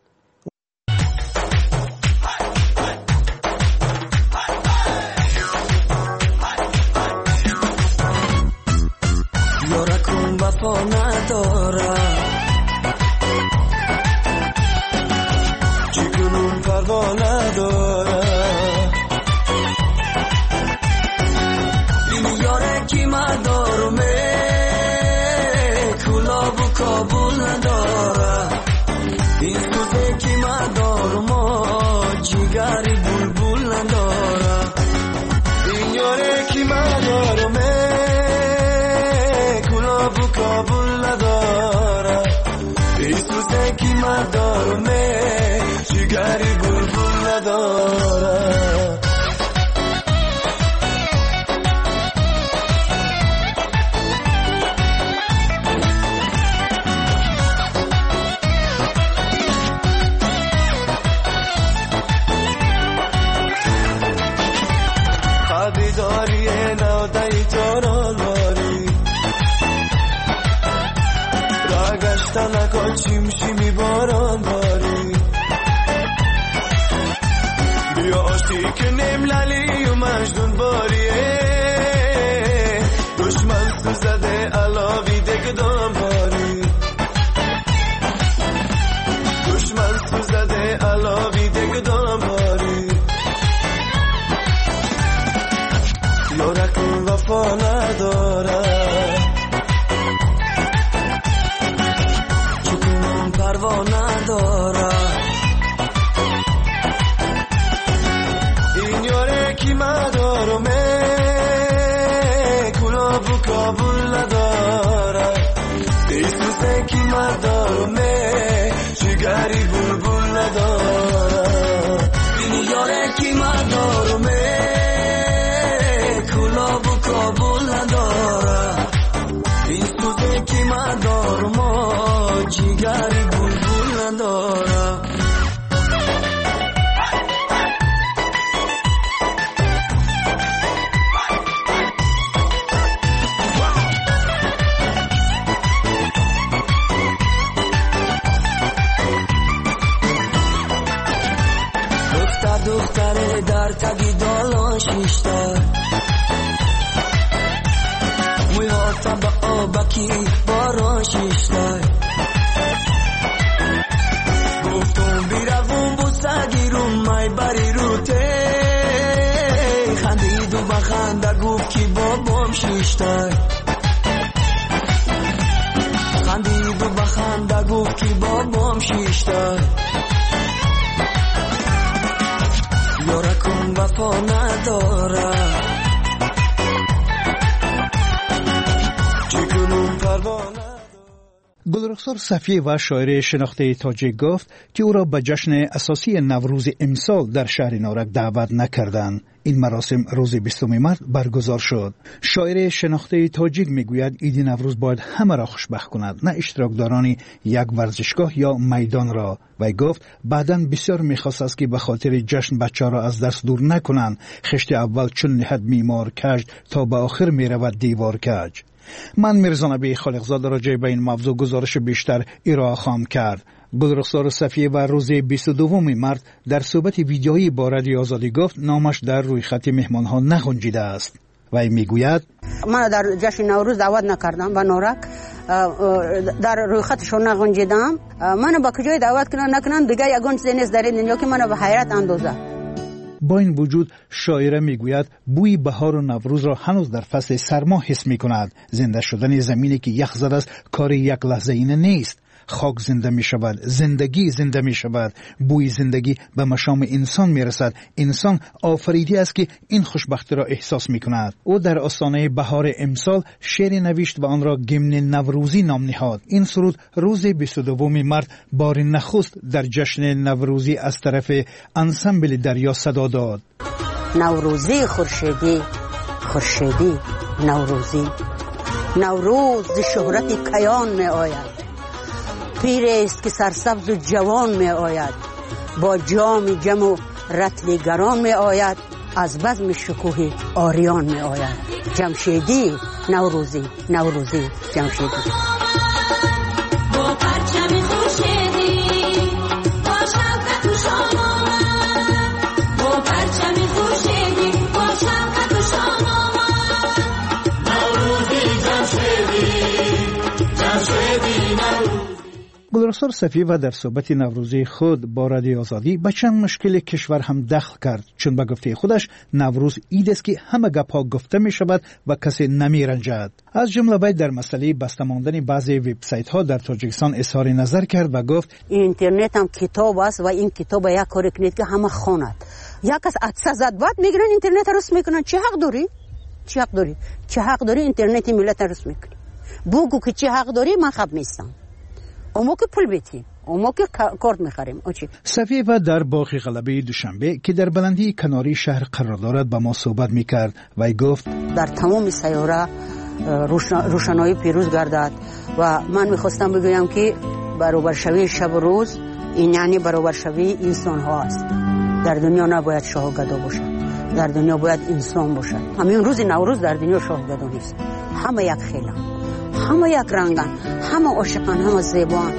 وفا نداره چیکنون پروا نداره این یاره کی مدارمه کلاب و کابل نداره این سوزه کی مدارمه جیگری بلبل نداره این یاره کی مدارمه کابل نداره ایسوزه کی مدارمه جیگری بلبل نداره خبیداری نودهی جانان باری تنکا چیم شیمی باران باری بیا آشتی که نملالی و مجنون باریه دشمن تو زده علاوی دگدام باری دشمن تو زده علاوی دگدام باری یارکون وفا نداره پروا نداره این یاره کی مدارمه کلاب و کابل نداره ایسوزه کی مدارمه جیگری بلبل نداره این یاره کی مدارمه کلاب و کابل نداره ایسوزه کی مدارمه جیگری بلبل نداره دختر دختره در تگی دالان شیشتر موی هاتم با آبکی باران شیشتر گفتم بیروون بوسگی رو مای بری رو ته خندید و بخنده گفت کی بابام شیشتر خندید و بخنده گفت کی بابام شیشتر یارکون وفا نداره چیکنون پروا نداره. گلرخسار صفیه و شاعر شناخته تاجیک گفت که او را به جشن اساسی نوروز امسال در شهر نارک دعوت نکردند. این مراسم روز بیستم مارس برگزار شد. شاعر شناخته تاجیک میگوید عید نوروز باید همه را خوشبخت کند، نه اشتراکداران یک ورزشگاه یا میدان را. و گفت بعداً بسیار میخواست است که به خاطر جشن بچه را از درس دور نکنند. خشت اول چون نهد میمار کج تا به آخر میرود دیوار کج. من میرزا نبی خالقزاده راجع به این موضوع گزارش بیشتر ارائه خواهم کرد. گلرخسار صفیه و روز بیست و دوم مارس در صحبت ویدیویی با رادیو آزادی گفت نامش در روی خط مهمانها نگنجیده است. و میگوید من در جشن نوروز دعوت نکردم به نارک، در روی خطشون نگنجیدم. من با کجای دعوت کنن نکنن دیگه یگان چیزی نیست در این دنیا که من به حیرت اندازه. با این وجود شاعره میگوید بوی بهار و نوروز را هنوز در فصل سرما حس میکند. زنده شدن زمینی که یخ زده است کار یک لحظه اینه نیست. خاک زنده می شود، زندگی زنده می شود، بوی زندگی به مشام انسان می رسد. انسان آفریده است که این خوشبختی را احساس می کند. او در آستانه بهار امسال شعر نوشت و آن را گمن نوروزی نام نهاد. این سرود روز بیست و دوم مارس بار نخست در جشن نوروزی از طرف انسمبل دریا صدا داد. نوروزی خورشیدی، خورشیدی نوروزی، نوروز ز شهرت کیان می آید، پیر است که سرسبز و جوان می آید، با جام جم و رطل گران می آید، از بزم شکوه آریان می آید. جمشیدی نوروزی، نوروزی جمشیدی. گلرخسار صفیه در صحبت نوروزی خود با رادیوی آزادی به چند مشکل کشور هم دخل کرد، چون به گفته خودش نوروز عید است که همه گپ‌ها گفته می شود و کسی نمی رنجد. از جمله باید در مسئله بسته ماندن بعضی وبسایت‌ها در تاجیکستان اظهار نظر کرد و گفت اینترنت هم کتاب است و این کتاب یک کاری کنید که همه خواند. یک از عدسه زد بعد میگیرن اینترنت رس میکنن. چه حق داری؟ چه حق داری؟ چه حق داری اینترنت ملت رس میکنی؟ بگو که چه حق داری، من خب نیستم. اما که پول بیتیم، اما که کارت میخریم. صفیه و در باغ غلبه دوشنبه که در بلندی کناری شهر قرار دارد با ما صحبت میکرد و گفت در تمام سیاره روشنایی پیروز گردد و من میخواستم بگویم که برابر شوی شب و روز این یعنی برابر شوی انسان ها است. در دنیا نباید شاه و گدا باشد، در دنیا باید انسان باشد. همین روز نوروز در دنیا شاه و گدا نیست، همه یک خیلن، همه یک رنگن، همه عاشقان، همه زیبان.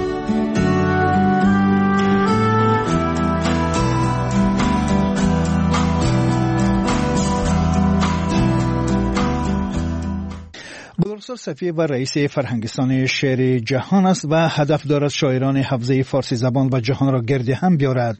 گلرخسار صفیه و رئیس فرهنگستان شعر جهان است و هدف دارد شاعران حوزه فارسی زبان و جهان را گرد هم بیارد.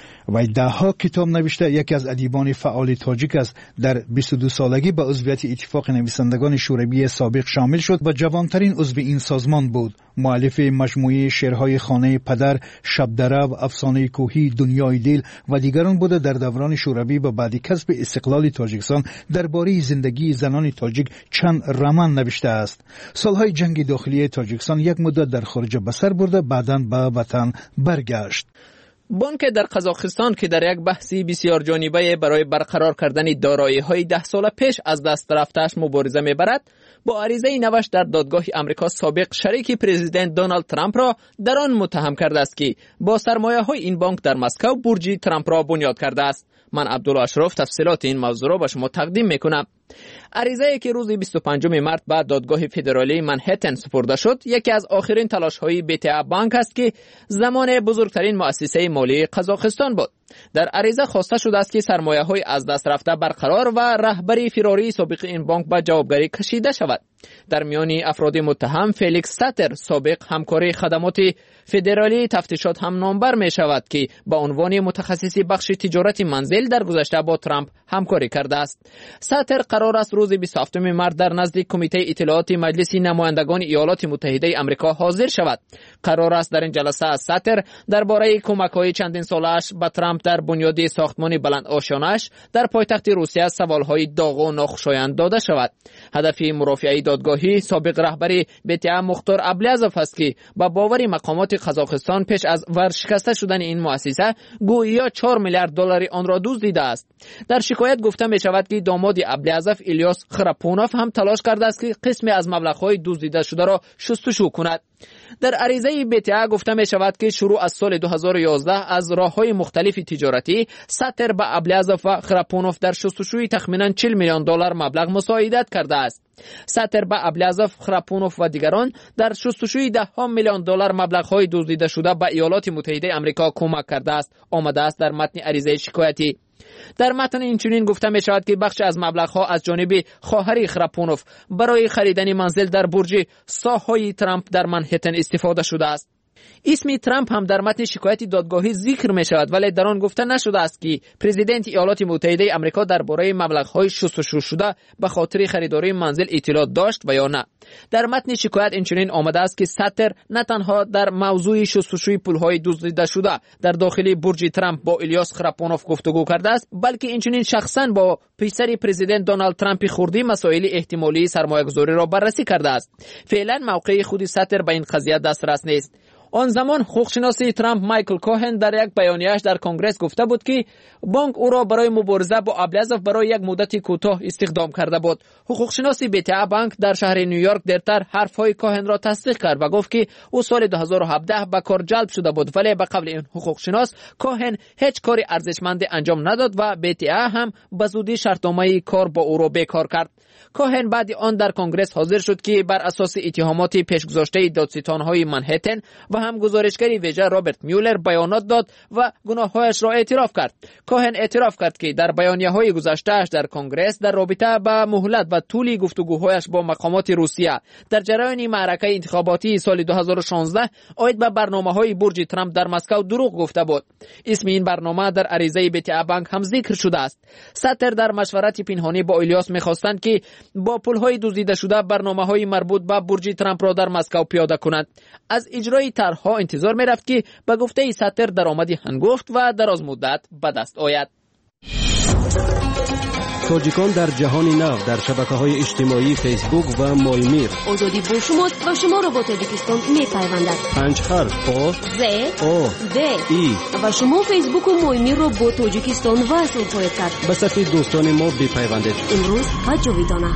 و ده ها کتاب نوشته. یکی از ادیبان فعال تاجیک است. در بیست و دو سالگی به عضویت اتفاق نویسندگان شوروی سابق شامل شد و جوانترین عضو این سازمان بود. مؤلف مجموعه شعرهای خانه پدر، شب درو، افسانه کوهی، دنیای دل و دیگران بوده. در دوران شوروی و بعد کسب استقلال تاجیکستان درباره زندگی زنان تاجیک چند رمان نوشته است. سالهای جنگ داخلی تاجیکستان یک مدت در خارج به سر برده، بعداً به وطن برگشت. بانک در قزاقستان که در یک بحثی بسیار جانبه برای برقرار کردن دارایی‌های ده سال پیش از دست رفته‌اش مبارزه می‌برد، با عریضه نوشت در دادگاه آمریکا سابق شریک پرزیدنت دونالد ترامپ را در آن متهم کرده است که با سرمایه‌های این بانک در مسکو برج ترامپ را بنیاد کرده است. من عبدالله اشرف تفصیلات این موضوع را به شما تقدیم می‌کنم. عریضه‌ای که روز بیست و پنجم مارس بعد دادگاه فدرالی منهتن سپرده شد، یکی از آخرین تلاش‌های بی تی ای بانک است که زمان بزرگترین مؤسسه مالی قزاقستان بود. در عریضه خواسته شده است که سرمایه‌های از دست رفته برقرار و رهبری فراری سابق این بانک به جوابگری کشیده شود. در میان افراد متهم فلیکس ساتر، سابق همکار خدمات فدرالی تفتیشات هم نامبر می شود که با عنوان متخصص بخش تجارت منزل در گذشته با ترامپ همکاری کرده است. ساتر قرار است روز بیست و هفتم مارس در نزد کمیته اطلاعات مجلس نمایندگان ایالات متحده آمریکا حاضر شود. قرار است در این جلسه از ساتر درباره کمک‌های چندین سالش به ترامپ در بنیاد ساختمان بلند آشیانش در پایتخت روسیه سوال‌های داغ و ناخوشایند داده شود. هدف مرافعه دادگاهی سابق رهبری بی تی ای مختار ابلیازوف است که با باور مقامات قزاقستان پیش از ورشکسته شدن این مؤسسه گویا چهار میلیارد دلار آن را دزدیده است. در شکایت گفته می شود که داماد ابلیازوف الیاس خراپونوف هم تلاش کرده است که قسمی از مبلغ‌های دزدیده شده را شستشو کند. در عریضه بی تی ای گفته می شود که شروع از سال دو هزار و یازده از راه‌های مختلف تجارتی ساتر به ابلیازوف و خراپونوف در شستشوی تخمیناً چهل میلیون دلار مبلغ مساعدت کرده است. ساتر به ابلیازوف، خراپونوف و دیگران در شستشوی ده ها میلیون دلار مبلغ‌های دزدیده شده به ایالات متحده آمریکا کمک کرده است. آمده است در متن عریضه شکایتی. در متن اینچنین گفته می شود که بخش از مبلغ‌ها از جانب خواهر خراپونوف برای خریدن منزل در برج ساهای ترامپ در منهتن استفاده شده است. اسم ترامپ هم در متن شکایت دادگاهی ذکر می شود، ولی در آن گفته نشده است که پرزیدنت ایالات متحده آمریکا درباره مبلغ‌های شستشو شده به خاطر خریداری منزل اطلاع داشت و یا نه. در متن شکایت اینچنین آمده است که ساتر نه تنها در موضوع شستشوی پول‌های دزدیده شده در داخل برج ترامپ با الیاس خراپونوف گفتگو کرده است، بلکه اینچنین شخصاً با پسر پرزیدنت دونالد ترامپ خردی مسائل احتمالی سرمایه‌گذاری را بررسی کرده است. فعلا موقع خود ساتر به این قضیه دسترس نیست. آن زمان حقوقشناس ترامپ مایکل کوهن در یک بیانیه‌اش در کنگره گفته بود که بانک او را برای مبارزه با ابلیازف برای یک مدت کوتاه استخدام کرده بود. حقوقشناس بی‌تی بانک در شهر نیویورک درتر حرف‌های کوهن را تصدیق کرد و گفت که او سال دو هزار و هفده به کار جلب شده بود، ولی به قبل این حقوقشناس کوهن هیچ کاری ارزشمند انجام نداد و بی‌تی هم به زودی شرطنامه کار با او را بیکار کرد. کوهن بعد آن در کنگره حاضر شد که بر اساس اتهامات پیشگذشته دادستان‌های منهتن و هم گزارشگری ویژه رابرت میولر بیانات داد و گناه‌هایش را اعتراف کرد. کوهن اعتراف کرد که در بیانیه‌های گذشته‌اش در کنگره در رابطه با مهلت و طول گفتگوهایش با مقامات روسیه در جریان معرکه انتخاباتی سال دو هزار و شانزده آید به برنامه‌های برج ترامپ در مسکو دروغ گفته بود. اسم این برنامه در عریضه بی‌تی بانک هم ذکر شده است. ساتر در مشورت پنهانی با الیاس می‌خواستند که با پول‌های دزدیده شده برنامه‌های مربوط به برج ترامپ را در مسکو پیاده کند. از اجرای طرح‌ها انتظار می‌رفت که به گفته ساتر درآمدی هنگفت و دراز مدت به دست آید. تاجیکان در جهان نو در شبکه‌های اجتماعی فیسبوک و مایمیر. آزادی با شماست و شما را با تاجیکستان می‌پیوندد. پنج حرف آ ز آ د ای و شما فیسبوک و مایمیر را با تاجیکستان وصل خواهید کرد. به صفحه دوستان ما بپیوندید. امروز هجاویدانه.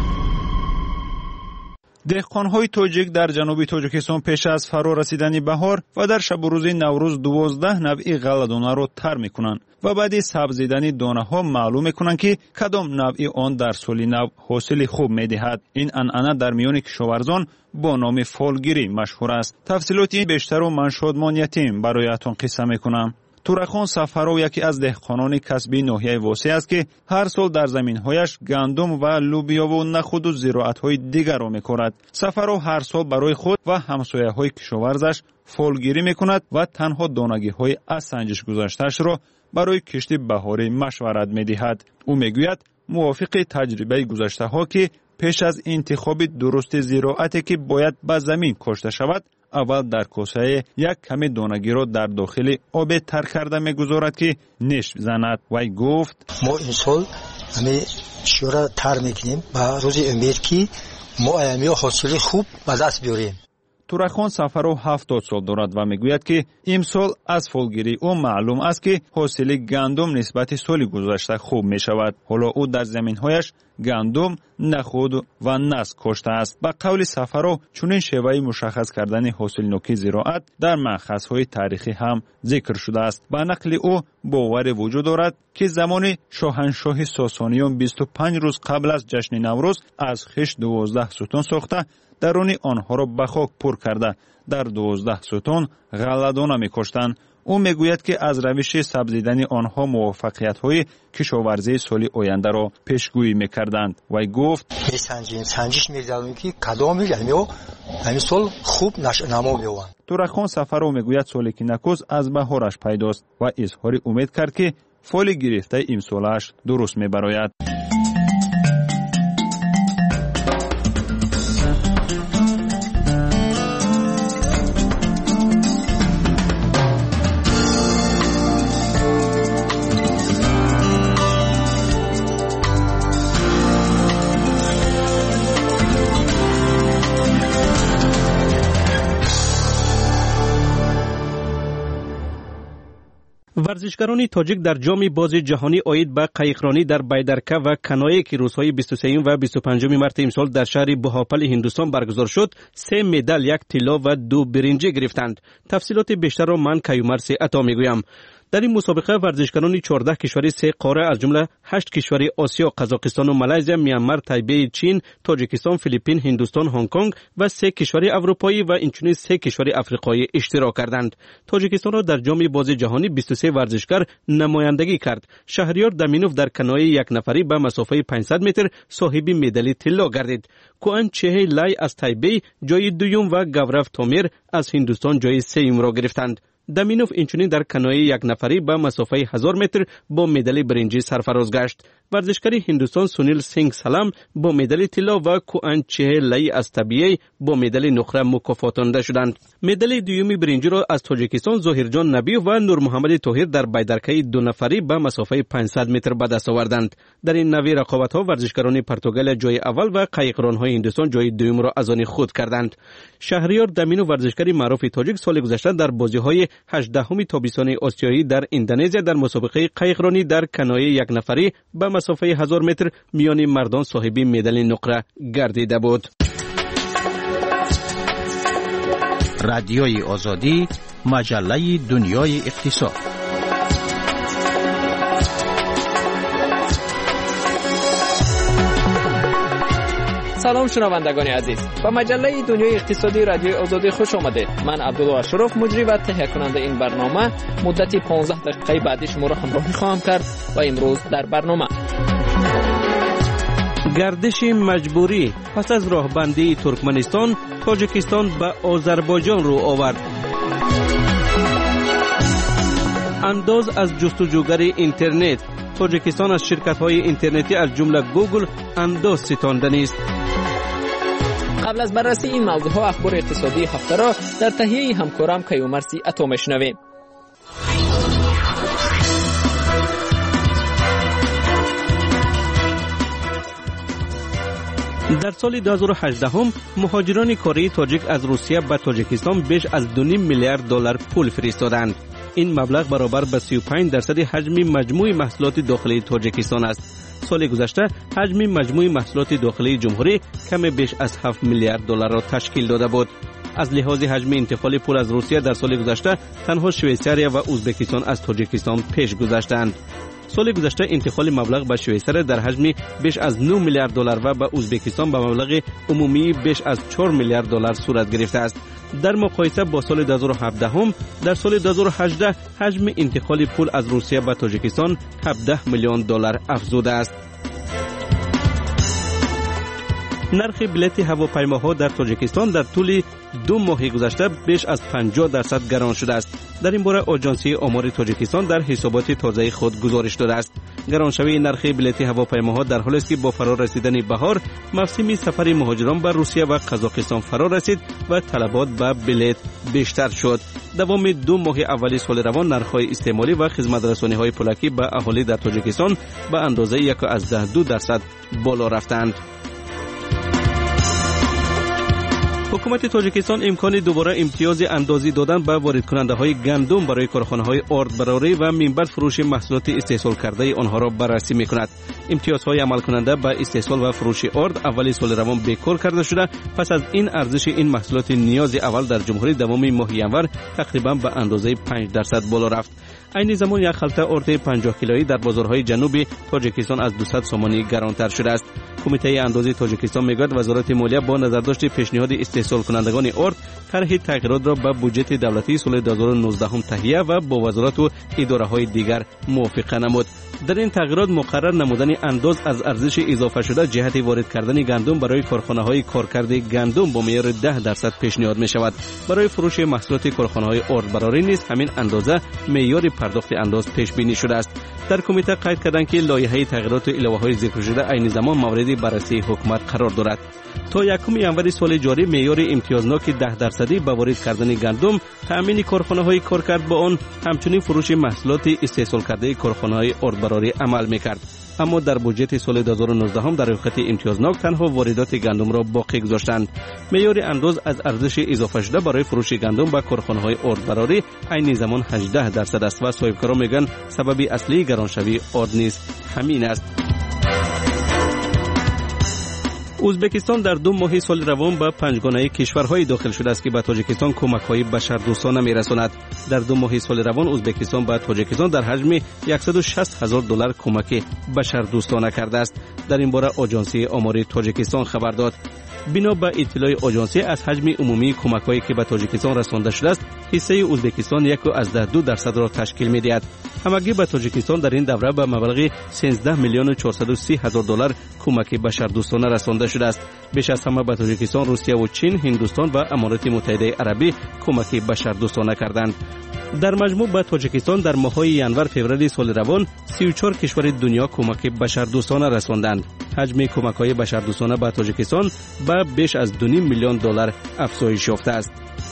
دهقان‌های تاجیک در جنوب تاجیکستان پیش از فرا رسیدن بهار و در شب و روز نوروز دوازده نوع غله‌دانه را تر می‌کنند و بعد سبزیدن دانه‌ها معلوم می‌کنند که کدام نوع آن در سال نو حاصل خوب می‌دهد. این عنعنه در میان کشاورزان با نام فالگیری مشهور است. تفصیلات این بیشتر و من شادمان یتیم برایتان قصه می‌کنم. تورخان سفرو یکی از دهقانان کسبی ناحیه واسع است که هر سال در زمین‌هایش گندم و لوبیا و نخود و زراعت‌های دیگر را می‌کارد. سفرو هر سال برای خود و همسایه‌های کشاورزش فالگیری می‌کند و تنها دانگی‌های از سنجش گذشته‌اش را برای کشت بهاری مشورت می‌دهد. او می‌گوید موافق تجربه گذشته‌ها که پیش از انتخاب درست زراعتی که باید به زمین کاشته شود، اول در کاسه یک کمی دانگی را در داخل آب تر کرده می‌گذارد که نشو زند. وی گفت ما این سال همه چیزا را تر می‌کنیم و روز امید که ما ایامی حاصل خوب به دست بیاریم. تورخان سفرو هفتاد سال دارد و میگوید که امسال از فالگیری او معلوم است که حاصل گندم نسبت سال گذشته خوب می شود. حالا او در زمین‌هایش گندم، نخود و نسک کاشته است. به قول سفرو چنین شیوه مشخص کردن حاصل نوکی زراعت در مأخذهای تاریخی هم ذکر شده است. به نقل او باور وجود دارد که زمان شاهنشاه ساسانیان بیست و پنج روز قبل از جشن نوروز از خشت دوازده ستون ساخته درون آنها را به خاک پر کرده در دوازده ستون غله‌دانه می‌کاشتند. او میگوید که از روش سبزیدن آنها موفقیت‌های کشاورزی سال آینده را پیشگویی می‌کردند. وی گفت می‌سنجیم سنجش می‌دانیم که کدام یعنی همین سال خوب نما می‌آورد. تورخان سفرو میگوید سالی که نکوز از بهارش پیداست و اظهار امید کرد که فال گرفته امسالش درست می‌براید. ورزشکاران تاجیک در جام باز جهانی آید به قایقرانی در بیدرکه و کنایه که روزهای بیست و سه و بیست و پنج مارس امسال در شهر بهاپل هندوستان برگزار شد، سه مدال، یک طلا و دو برنجی گرفتند. تفصیلات بیشتر را من کیومرث عطا میگویم. در این مسابقه ورزشکاران چهارده کشوری سه قاره از جمله هشت کشوری آسیا، قزاقستان و مالزی، میانمار، تایبه چین، تاجیکستان، فیلیپین، هندوستان، هنگ کنگ و سه کشوری اروپایی و اینچنین سه کشوری افریقایی اشتراک کردند. تاجیکستان را در جام بازی جهانی بیست و سه ورزشکار نمایندگی کرد. شهریار دامینوف در کنوی یک نفری به مسافه پانصد متر صاحب مدال طلا گردید. کوان چهی لای از تایبه جای دوم و گاوراف تومیر از هندوستان جای سوم را گرفتند. دامینوف اینچنین در کنوی یک نفری به مسافه هزار متر با مدال برنجی سرفراز گشت. ورزشکار هندوستان سونیل سینگ سلام با مدال طلا و کوان چهی لای از طبیعی با مدال نقره مکافاتانده شدند. مدال دومی برنجی را از تاجیکستان ظاهرجان نبی و نور محمد طاهر در بیدرکه دو نفری به مسافه پانصد متر به دست آوردند. در این نوع رقابت‌ها ورزشکاران پرتغال جای اول و قایقران‌های هندوستان جای دوم را از آن خود کردند. شهریار دامینوف ورزشکار معروف تاجیک سال گذشته در بازی‌های هجدهم تابستان آسیایی در اندونزی در مسابقه قایقرانی در کنوی یک نفری به مسافه هزار متر میان مردان صاحب مدال نقره گردیده بود. رادیوی آزادی، مجله دنیای اقتصاد. سلام شنوندگان عزیز، با مجله دنیای اقتصادی رادیوی آزادی خوش آمدید. من عبدالله اشرف مجری و تهیه کننده این برنامه مدت پانزده دقیقه بعدی شما را همراهی خواهم کرد و امروز در برنامه گردش مجبوری پس از راهبندی ترکمنستان، تاجیکستان به آذربایجان رو آورد. انداز از جستجوگر اینترنت، تاجیکستان از شرکت‌های اینترنتی از جمله گوگل انداز ستانده نیست. قبل از بررسی این موضوعها اخبار اقتصادی هفته را در تهیه همکارم کیومرثی عطا میشنویم. در سال دو هزار و هجده مهاجران کاری تاجیک از روسیه به تاجیکستان بیش از دو و نیم میلیارد دلار پول فرستادند. این مبلغ برابر به سی و پنج درصد حجم مجموع محصولات داخلی تاجیکستان است. سال گذشته حجم مجموع محصولات داخلی جمهوری کم بیش از هفت میلیارد دلار را تشکیل داده بود. از لحاظ حجم انتقال پول از روسیه در سال گذشته تنها شویساریا و ازبکستان از تاجیکستان پیش گذشتند. سال گذشته انتقال مبلغ به شویسار در حجم بیش از نه میلیارد دلار و به ازبکستان به مبلغ عمومی بیش از چهار میلیارد دلار صورت گرفته است. در مقایسه با سال دو هزار و هفده هم در سال دو هزار و هجده حجم انتقال پول از روسیه به تاجیکستان هفده میلیون دلار افزوده است. نرخ بلیط هواپیماها در تاجیکستان در طول دو ماه گذشته بیش از پنجاه درصد گران شده است. در این باره آژانسی آمار تاجیکستان در حسابات تازه خود گزارش داده است. گرانشوی نرخ بلیط هواپیماها در حالی است که با فرا رسیدن بهار موسم سفر مهاجران به روسیه و قزاقستان فرا رسید و طلبات به بلیط بیشتر شد. دوام دو ماه اولی سال روان نرخ‌های استعمالی و خدمت‌رسانی‌های پلاکی به اهالی در تاجیکستان به اندازه یک و از دو درصد بالا رفتند. حکومت تاجیکستان امکان دوباره امتیاز اندازی دادن به وارد کننده های گندم برای کارخانه های آردبراری و منبع فروش محصولات استحصال کرده آنها را بررسی می کند. امتیازهای عمل کننده به استحصال و فروش آرد اولی سال روان بیکار کرده شده. پس از این ارزش این محصولات نیاز اول در جمهوری دوام ماه ینور تقریبا به اندازه پنج درصد بالا رفت. این زمان یک خلطه آرد پنجاه کیلویی در بازارهای جنوبی تاجیکستان از دویست سومانی گرانتر شده است. کمیته اندازه تاجیکستان میگوید وزارت مالیه با نظرداشت پیشنهاد استحصال کنندگان آرد طرح تغییرات را به بودجه دولتی سال دو هزار و نوزده هم تهیه و با وزارت و اداره‌های دیگر موافقه نمود. در این تغییرات مقرر نمودن انداز از ارزش اضافه شده جهت وارد کردن گندم برای کارخانه‌های کارکرد گندم با معیار ده درصد پیشنهاد می شود. برای فروش محصولات کارخانه‌های آردبراری نیز همین اندازه معیار پرداخت انداز پیش بینی شده است. در کمیته قید کردند که لایحه تغییرات و الهه‌های ذکر شده عین زمان مورد بررسی حکومت قرار دارد. تا یکم ینور سال جاری معیار امتیازناک ده درصدی به وارد کردن گندم، تأمین کارخانه‌های کارکرد با آن، همچنین فروش محصولات استحصال کرده کارخانه‌های آردبراری عمل می‌کرد. اما در بودجه سال دو هزار و نوزده هم در وقت امتیازناک تنها واردات گندم را باقی گذاشتند. معیار انداز از ارزش اضافه شده برای فروش گندم به کارخانه‌های آردبراری عین زمان هجده درصد است و صاحبکاران میگن سبب اصلی گرانشوی آرد نیز همین است. ازبکستان در دو ماه سال روان به پنجگانه کشورهای داخل شده است که به تاجیکستان کمک‌های بشردوستانه می‌رساند. در دو ماه سال روان ازبکستان به تاجیکستان در حجم صد و شصت هزار دلار کمک بشردوستانه کرده است. در این باره آژانسی آمار تاجیکستان خبر داد. بنا به اطلاع آژانسی از حجم عمومی کمک‌هایی که به تاجیکستان رسانده شده است، حصه ازبکستان یک و دو درصد را تشکیل می‌دهد. همگی به تاجیکستان در این دوره به مبلغ سیزده میلیون و چهارصد و سی هزار دلار کمک بشردوستانه رسانده شده است. بیش از همه به تاجیکستان روسیه و چین، هندوستان و امارات متحده عربی کمک بشردوستانه کردند. در مجموع به تاجیکستان در ماه‌های ینور فوریه سال روان سی و چهار کشور دنیا کمک بشردوستانه رساندند. حجم کمک‌های بشردوستانه به تاجیکستان به بیش از دو و نیم میلیون دلار افزایش یافته است.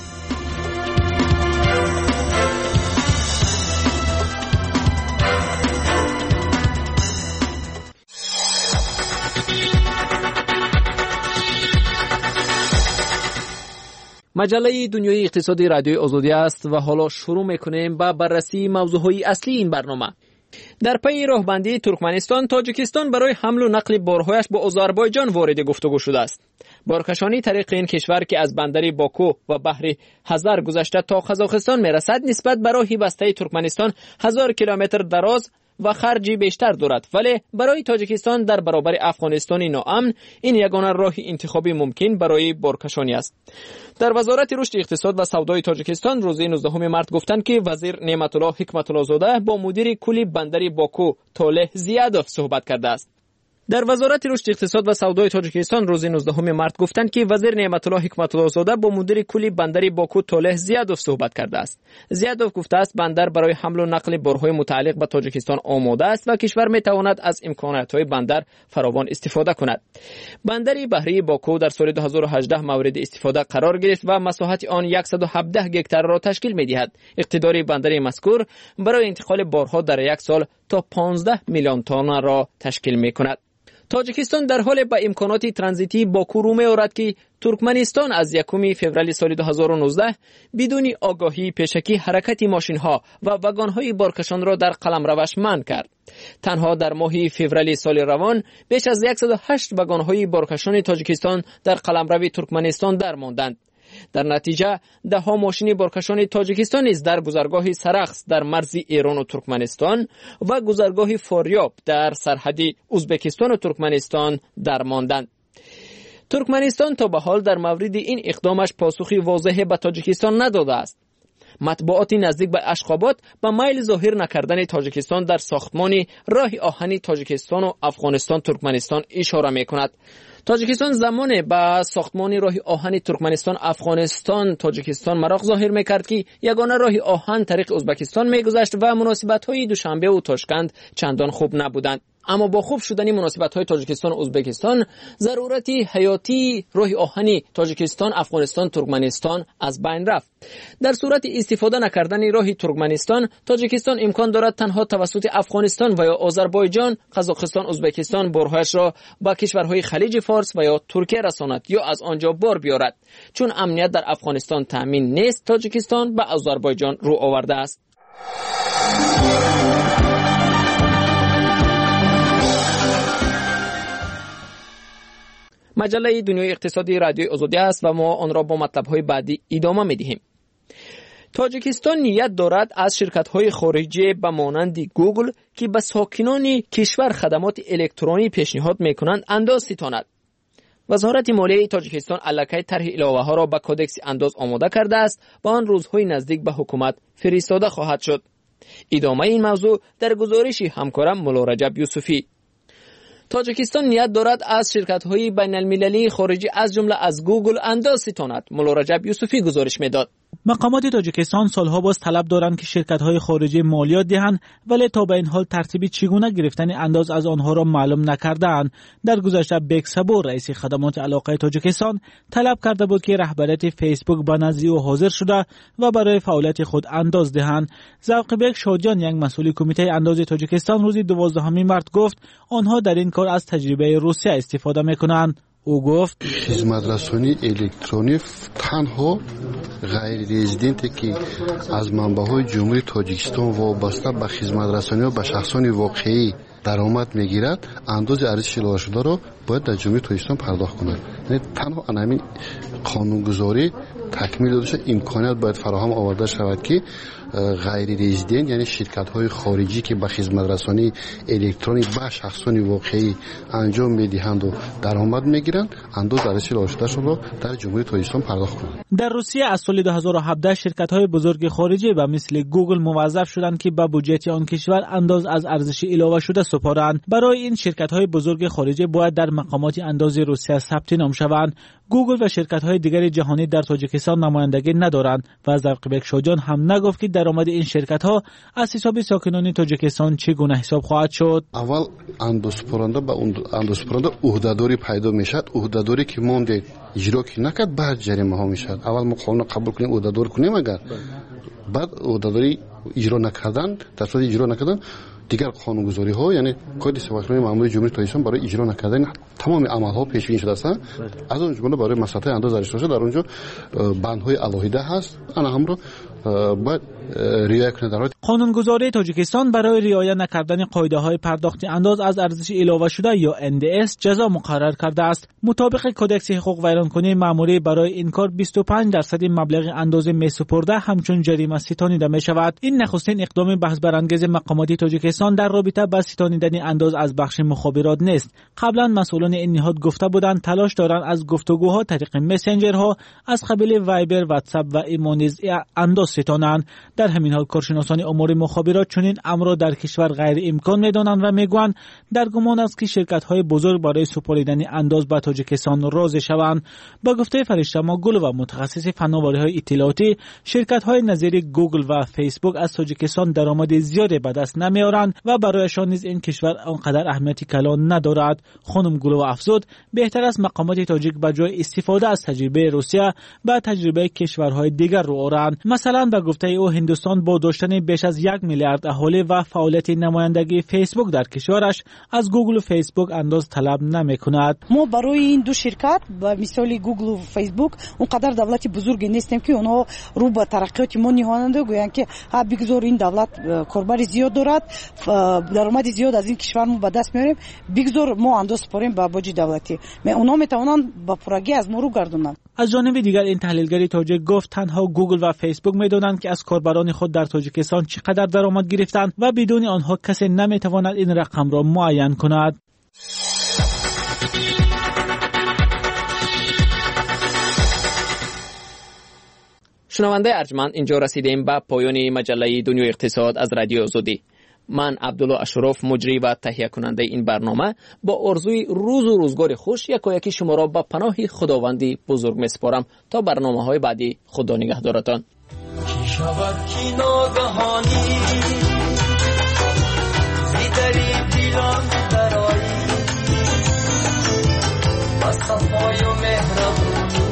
مجله دنیای اقتصادی رادیوی آزادی است و حالا شروع میکنیم با بررسی موضوعهای اصلی این برنامه. در پی راهبندی ترکمنستان، تاجیکستان برای حمل و نقل بارهایش با آذربایجان وارد گفتگو شده است. بارکشانی طریق این کشور که از بندر باکو و بحر حزر گذشته تا قزاقستان میرسد نسبت به راه بسته ترکمنستان هزار کیلومتر دراز و خرجی بیشتر دارد، ولی برای تاجیکستان در برابر افغانستان ناامن این یگانه راه انتخابی ممکن برای بارکشانی است. در وزارت رشد اقتصاد و سودای تاجیکستان روز نوزدهم مارس گفتند که وزیر نعمت الله حکمت الله زاده با مدیر کلی بندر باکو طالح زیادوف صحبت کرده است. در وزارت رشد اقتصاد و سودای تاجیکستان روز نوزدهم مارس گفتند که وزیر نعمت الله حکمت الله زاده با مدیر کلی بندر باکو طالح زیادوف صحبت کرده است. زیادوف گفته است بندر برای حمل و نقل بارهای متعلق به تاجیکستان آماده است و کشور میتواند از امکانات‌های بندر فراوان استفاده کند. بندر بحری باکو در سال دو هزار و هجده مورد استفاده قرار گرفت و مساحت آن صد و هفده هکتار را تشکیل می‌دهد. اقتدار بندر مذکور برای انتقال بارها در یک سال تا پانزده میلیون تن را تشکیل می‌کند. تاجیکستان در حال با امکانات ترانزیتی باکو رو می‌آورد که ترکمنستان از یکم فوریه سال دو هزار و نوزده بدون آگاهی پیشکی حرکت ماشین‌ها و واگن‌های بارکشان را در قلمروش منع کرد. تنها در ماه فوریه سال روان بیش از صد و هشت واگن‌های بارکشان تاجیکستان در قلمرو ترکمنستان درماندند. در نتیجه ده ها ماشین بارکشان تاجیکستان نیز در گذرگاه سرخس در مرز ایران و ترکمنستان و گذرگاه فاریاب در سرحد ازبکستان و ترکمنستان درماندند. ترکمنستان تا به حال در مورد این اقدامش پاسخی واضح به تاجیکستان نداده است. مطبوعات نزدیک به اشخاباد با میل ظاهر نکردن تاجیکستان در ساختمان راه آهنی تاجیکستان و افغانستان ترکمنستان اشاره می‌کند. تاجیکستان زمان با ساختمان راه آهن ترکمنستان افغانستان تاجیکستان مراق ظاهر میکرد که یگانه راه آهن طریق ازبکستان میگذشت و مناسبت‌های دوشنبه و تاشکند چندان خوب نبودند. اما با خوب شدن مناسبت‌های تاجیکستان و ازبکستان ضرورت حیاتی راه آهنی تاجیکستان افغانستان ترکمنستان از بین رفت. در صورت استفاده نکردن راه ترکمنستان، تاجیکستان امکان دارد تنها توسط افغانستان و یا آذربایجان، قزاقستان، ازبکستان بارهایش را با کشورهای خلیج فارس و یا ترکیه رساند یا از آنجا بار بیارد. چون امنیت در افغانستان تامین نیست، تاجیکستان به آذربایجان رو آورده است. مجله دنیای اقتصادی رادیوی آزادی است و ما آن را با مطلب‌های بعدی ادامه می‌دهیم. تاجیکستان نیت دارد از شرکت‌های خارجی به مانند گوگل که به ساکنان کشور خدمات الکترونی پیشنهاد می‌کنند انداز ستاند. وزارت مالیه تاجیکستان علاقه طرح الهه‌ها را به کدکس انداز آماده کرده است و آن روزهای نزدیک به حکومت فرستاده خواهد شد. ادامه این موضوع در گزارش همکارم مولا رجب یوسفی. تاجیکستان نیت دارد از شرکت‌های بین‌المللی خارجی از جمله از گوگل انداز ستاند. مولا رجب یوسفی گزارش میداد. مقامات تاجیکستان سالها باز طلب دارند که شرکت‌های خارجی مالیات دهند، ولی تا به این حال ترتیبی چگونه گرفتن انداز از آنها را معلوم نکردند. در گذشته بیگ صبور رئیس خدمات علاقه تاجیکستان طلب کرده بود که رهبریت فیسبوک به نزد او حاضر شده و برای فعالیت خود انداز دهند. ذوق بیگ شادیان، یک مسئول کمیته انداز تاجیکستان، روز دوازدهم مارس گفت آنها در این کار از تجربه روسیه استفاده می‌کنند. او گفت خدمترسانی الکترونی تنها غیر رزیدنتی که از منبع‌های جمهوری تاجیکستان وابسته به خدمترسانی و به شخصان واقعی даромад мегирад андози арзиши илова шуда ро бояд дар ҷумҳурии тоҷикистон пардохт кунад. яъне танҳо ана ҳамин қонунгузорӣ такмил дода шуда имконият бояд фароҳам оварда шавад ки ғайрирезидент яъне ширкатҳои хориҷӣ ки ба хизматрасонии электронӣ ба шахсони воқеӣ анҷом медиҳанду даромад мегиранд андози арзиши илова шудашонро дар ҷумҳурии тоҷикистон пардохт кунанд. در روسیه از سال دو هزار و هفده شرکت‌های بزرگ خارجی و مثل گوگل موظف شدند که به بودجه آن کشور انداز از ارزش علاوه شده سپارند. برای این شرکت‌های بزرگ خارجی باید در مقامات انداز روسیه ثبت نام شوند. گوگل و شرکت‌های دیگر جهانی در تاجیکستان نمایندگی ندارند و زرقبک شاجان هم نگفت که درآمد این شرکت‌ها از حساب ساکنان تاجیکستان چگونه حساب خواهد شد. اول اندازپرنده با اندازپرنده عهده‌داری پیدا میشد. عهده‌داری که مونده اجرا کی نکرد بعد جریمه ها میشد. اول ما قانون قبول کنیم عهده‌دار کنیم اگر بعد عهده‌داری اجرا نکردن در صورت اجرا نکردن دیگر قانونگذاری ها یعنی کد سواکلان ماموری جمهوری تاجیکستان برای اجرا نکردن تمام عمل ها پیش بینی شده است. از اون جمله برای مساله انداز ارزش در اونجا بندهای علاهیده هست. آن هم رو باید رعایت کنند. قانونگذاری تاجیکستان برای رعایت نکردن قاعده‌های پرداخت انداز از ارزش علاوه شده یا ان دی اس جزا مقرر کرده است. مطابق کدکس حقوق ویرانکنی ماموری برای این کار بیست و پنج درصد مبلغ اندازه میسپرده همچون جریمه ستانیده می شود. این نخستین اقدام بحث برانگیز مقامات تاجیکستان در رابطه با ستانیدن انداز از بخش مخابرات نیست. قبلا مسئولان این نهاد گفته بودند تلاش دارند از گفتگوها طریق مسنجرها از قبیل وایبر، واتساپ و ایمونیز انداز ستانند. در همین حال کارشناسان امور مخابرات چنین امر را در کشور غیر امکان می‌دانند و میگویند در گمان است که شرکت‌های بزرگ برای سپردن انداز به تاجیکستان راضی شوند. با گفته فرشته ماگل و متخصص فناوری‌های اطلاعاتی، شرکت‌های نظیر گوگل و فیسبوک از تاجیکستان درآمد زیادی به دست نمی‌آورند و برایشان نیز این کشور آنقدر اهمیت کلان ندارد. خانم گلو افزود بهتر است مقامات تاجیک به جای استفاده از تجربه روسیه به تجربه کشورهای دیگر رو آورند. مثلا به گفته او هندوستان با داشتن بیش از یک میلیارد اهالی و فعالیت نمایندگی فیسبوک در کشورش از گوگل و فیسبوک انداز طلب نمی‌کند. ما برای این دو شرکت به مثال گوگل و فیسبوک اونقدر دولت بزرگی نیستیم که اونها رو به ترقیات ما نهاننده گویند که ها بگذار این دولت کاربر زیاد دارد، درآمد زیاد از این کشور ما به دست میاریم، بگذار ما انداز سپاریم به باج دولتی. ما اونها میتوانند با پروژه از ما رو گردونند. از جانب دیگر این تحلیلگری تاجیک گفت تنها گوگل و فیسبوک میدونند که از کاربران خود در تاجیکستان چقدر درآمد گرفتند و بدون آنها کسی نمیتواند این رقم را معین کند. شنونده ارجمند، اینجا رسیدیم به پایان مجله دنیای اقتصاد از رادیو آزادی. من عبدالله اشرف مجری و تهیه کننده این برنامه با آرزوی روز و روزگار خوش یکایکی شما را به پناه خداوندی بزرگ میسپارم تا برنامه های بعدی. خدا نگهدارتان. کی شود کی ناگهانی زیدری دیلان برایی با صفای و مهربونی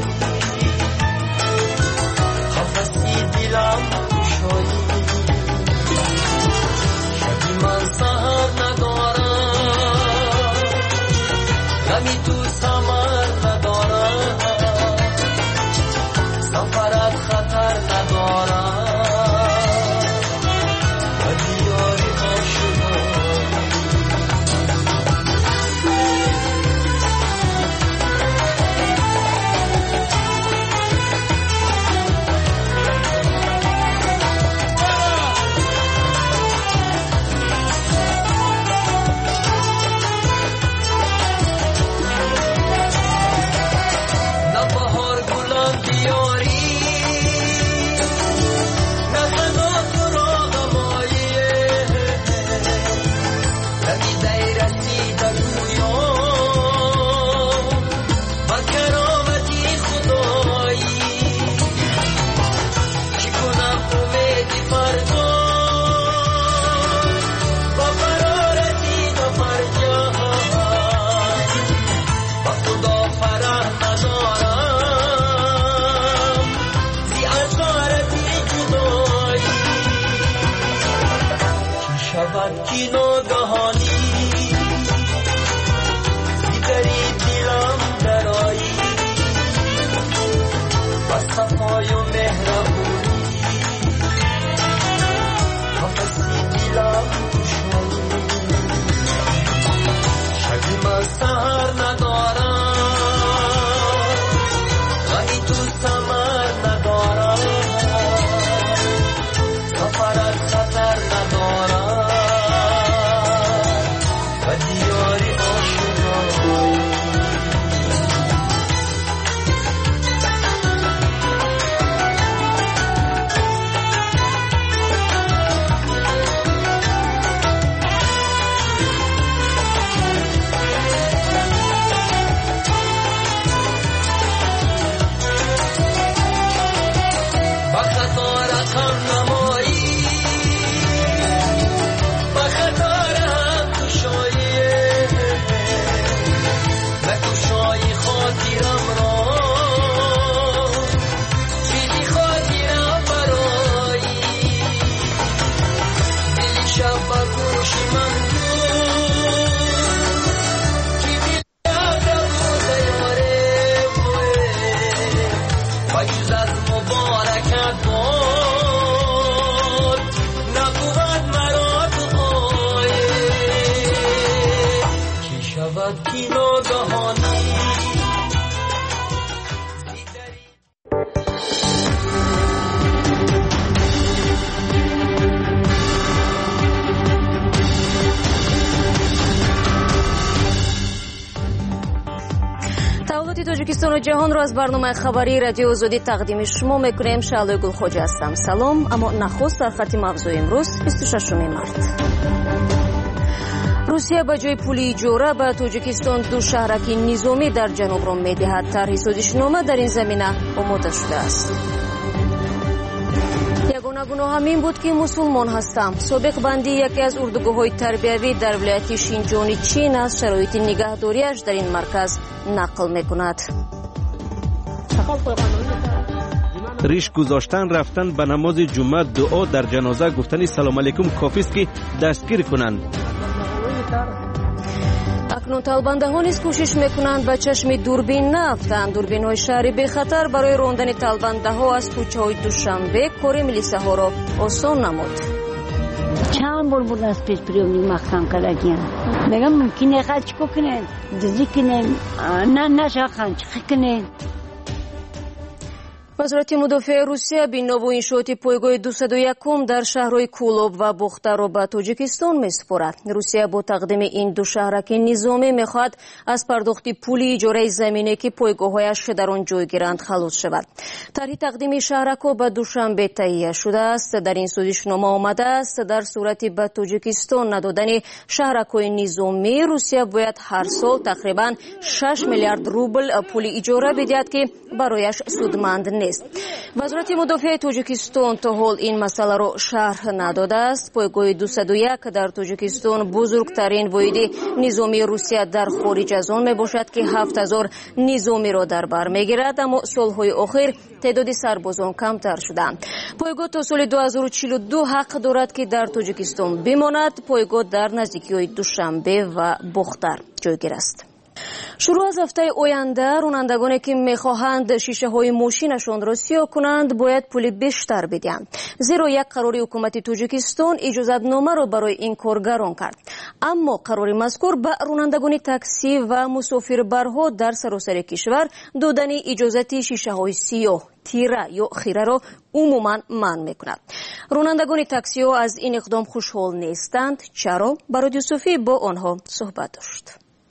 قفصی دیلم شایی شبی من سهر ندارم غمی تو سمر ندارم سفرت خطر ندارم و دیاری آشنایی تاجیکستان و جهان را از برنامه خبری رادیو آزادی تقدیم شما میکنیم. شعله گلخوجه هستم. سلام. اما نخست در خط موضوع امروز بیست و ششم مارت. روسیه به جای پولی جوره به تاجیکستان دو شهرک نظامی در جنوب را میدهد. طرح سازشنامه در این زمینه آماده شده است. یگانه گناهم این بود که مسلمان هستم. سابق بندی یکی از اردوگاه‌های تربیوی در ولایت شینجانی چین از شرایط نگهداریش در این مرکز نقل میکند. ریش گذاشتن، رفتن به نماز جمعه، دعا در جنازه، گفتن سلام علیکم کافی است که دستگیر کنند. اکنون طالباندهان نیز کوشش میکنند به چشم دوربین نافتند. دوربین های شهری به خطر برای راندن طالبانده ها از کوچه های دوشنبه کار ملیسه ها را آسان نمود. چند بار بود از پیش پریومی مخصم کردگیم میگم ممکنه خد چکو کنه دزی کنه نه نشه خد چکو کنه. وزارت مدافع روسیه به نو انشاءات پایگاه دویست و یک در شهرهای کولوب و بختر را به تاجیکستان میسپارد. روسیه با تقدیم این دو شهرک نظامی میخواهد از پرداخت پول اجاره زمینی که پایگاه‌هایش در آن جای گیرند خلاص شود. طرح تقدیم شهرک به دوشنبه تهیه شده است. در این سازشنامه آمده است در صورت به تاجیکستان ندادن شهرک‌های نظامی روسیه باید هر سال تقریبا شش میلیارد روبل پول اجاره بدهد که برایش سودمند نیست. وزارت مدافع تاجیکستان تا حال این مسئله را شرح نداده است. پایگاه دویست و یک در تاجیکستان بزرگترین واحد نظامی روسیه در خارج از آن میباشد که هفت هزار نظامی را در بر میگیرد، اما سالهای اخیر تعداد سربازان کمتر شدند. پایگاه تا سال دو هزار و چهل و دو حق دارد که در تاجیکستان بماند. پایگاه در نزدیکی دوشنبه و بختر جایگیر است. شروع از هفته آینده رانندگانی که میخواهند شیشه های ماشینشان را سیاه کنند باید پول بیشتر بدهند، زیرا یک قرار حکومت تاجیکستان اجازت نامه را برای این کار گران کرد. اما قرار مذکور به رانندگان تاکسی و مسافربرها در سراسر کشور دادن اجازت شیشه های سیاه، تیره یا خیره را عموما منع میکند. رانندگان تاکسی ها از این اقدام خوشحال نیستند. چرا؟ برای صوفی با آنها صحبت داشت.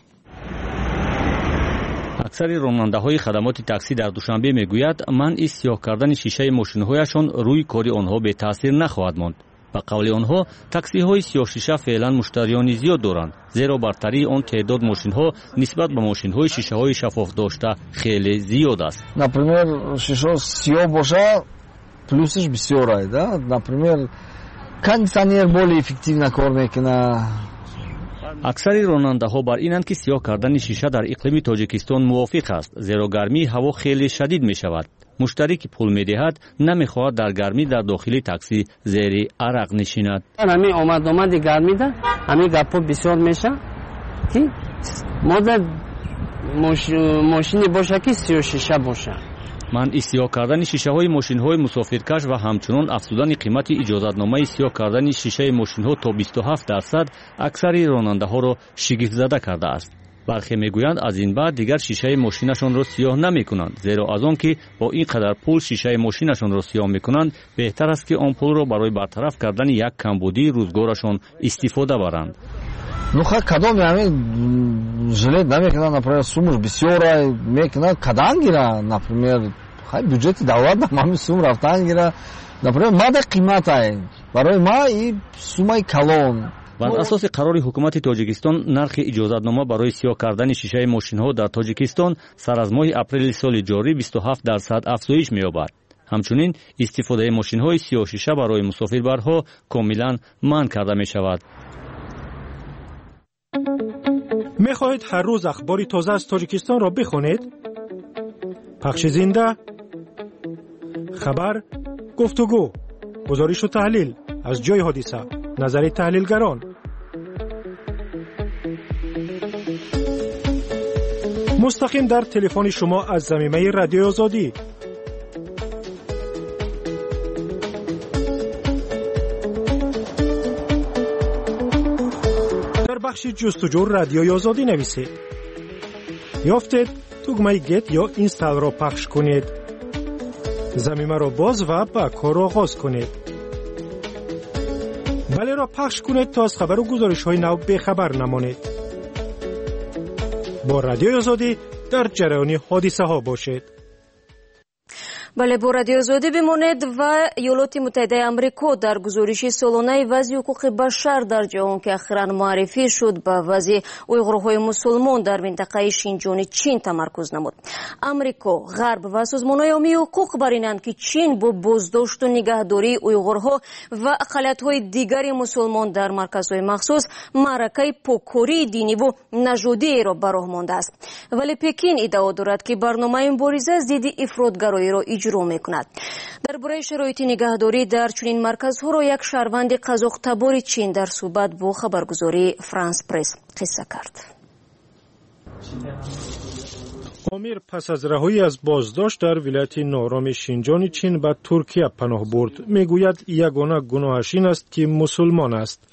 اکثر راننده‌های خدمات تاکسی در دوشنبه میگوید منع سیاه کردن شیشه ماشین‌هایشان روی کاری آنها به تاثیر نخواهد ماند. به قول آنها تاکسی‌های سیاه شیشه فعلا مشتریان زیاد دارند، زیرا برتری آن تعداد ماشین‌ها نسبت به ماشین‌های شیشه‌های شفاف داشته خیلی زیاد است. Например, شیشه سیاه باشه плюсش بسیاره да. Например, кондиционер более эффективно کار میکنه. اکثر راننده‌ها بر اینند که سیاه کردن شیشه در اقلیم تاجیکستان موافق است، زیرا گرمی هوا خیلی شدید می شود. مشتری که پول می دهد نمی خواهد در گرمی در داخل تاکسی زیر عرق نشیند. همین آمد آمد گرمی ده همین گپا بسیار میشه که مادر ماشینی باشه که سیاه شیشه باشه. من سیاه کردن شیشه های ماشین های مسافرکش و همچنان افزودن قیمت اجازتنامه سیاه کردن شیشه ماشین ها تا بیست و هفت درصد اکثر راننده ها را شگفت زده کرده است. برخی میگویند از این بعد دیگر شیشه ماشینشان را سیاه نمی کنند، زیرا از آن که با این قدر پول شیشه ماشینشان را سیاه می کنند بهتر است که آن پول را برای برطرف کردن یک کمبودی روزگارشان استفاده برند. Ну ха кадом ями жилет намекунад, например, сумуш бисёра мекунад, кадан гира, например, хай бюджети давлат ба ҳамин сум рафтан гира, например, мада қиматай, барои ма и сумаи калон. بر اساس قرار حکومت تاجیکستان نرخ اجازتنامه برای سیاه کردن شیشه ماشین‌ها در تاجیکستان سر از ماه اپریل سال جاری بیست و هفت درصد افزایش می‌یابد. همچنین استفاده ماشین‌های سیاه شیشه برای مسافربرها کاملا منع کرده می‌شود. میخواهید هر روز اخباری تازه از تاجیکستان را بخونید؟ پخش زنده، خبر، گفتگو، گزارش و تحلیل از جای حادثه، نظر تحلیلگران. مستقیم در تلفن شما از زمینه رادیو آزادی. بخش جستجو رادیوی آزادی نویسید. یافتید تگمه گت یا اینستال را پخش کنید. زمینه را باز و با کار آغاز کنید. بله را پخش کنید تا از خبر و گزارش های نو بخبر نمانید. با رادیوی آزادی در جریان حادثه ها باشید. بله، با رادیو آزادی بمانید. و ایالات متحده آمریکا در گزارش سالانه وضع حقوق بشر در جهان که اخیراً معرفی شد به وضع اویغورهای مسلمان در منطقه شینجیان چین تمرکز نمود. آمریکا، غرب و سازمان‌های عمومی حقوق بر اینند که چین با بازداشت و نگهداری اویغورها و اقلیت‌های دیگر مسلمان در مرکزهای مخصوص معرکه پاککاری دینی و نژادی را براه مانده است. ولی پکین ادعا دارد که برنامه مبارزه ضد افراطگرایی را اجرا می‌کند. درباره شرایط نگهداری در چنین مرکزها را یک شهروند قزاق‌تبار چین در صحبت با خبرگزاری فرانس پرس قصه کرد. آمیر پس از رهایی از بازداشت در ولایت نارام شینجیان چین به ترکیه پناه برد. میگوید یگانه گناهش این است که مسلمان است.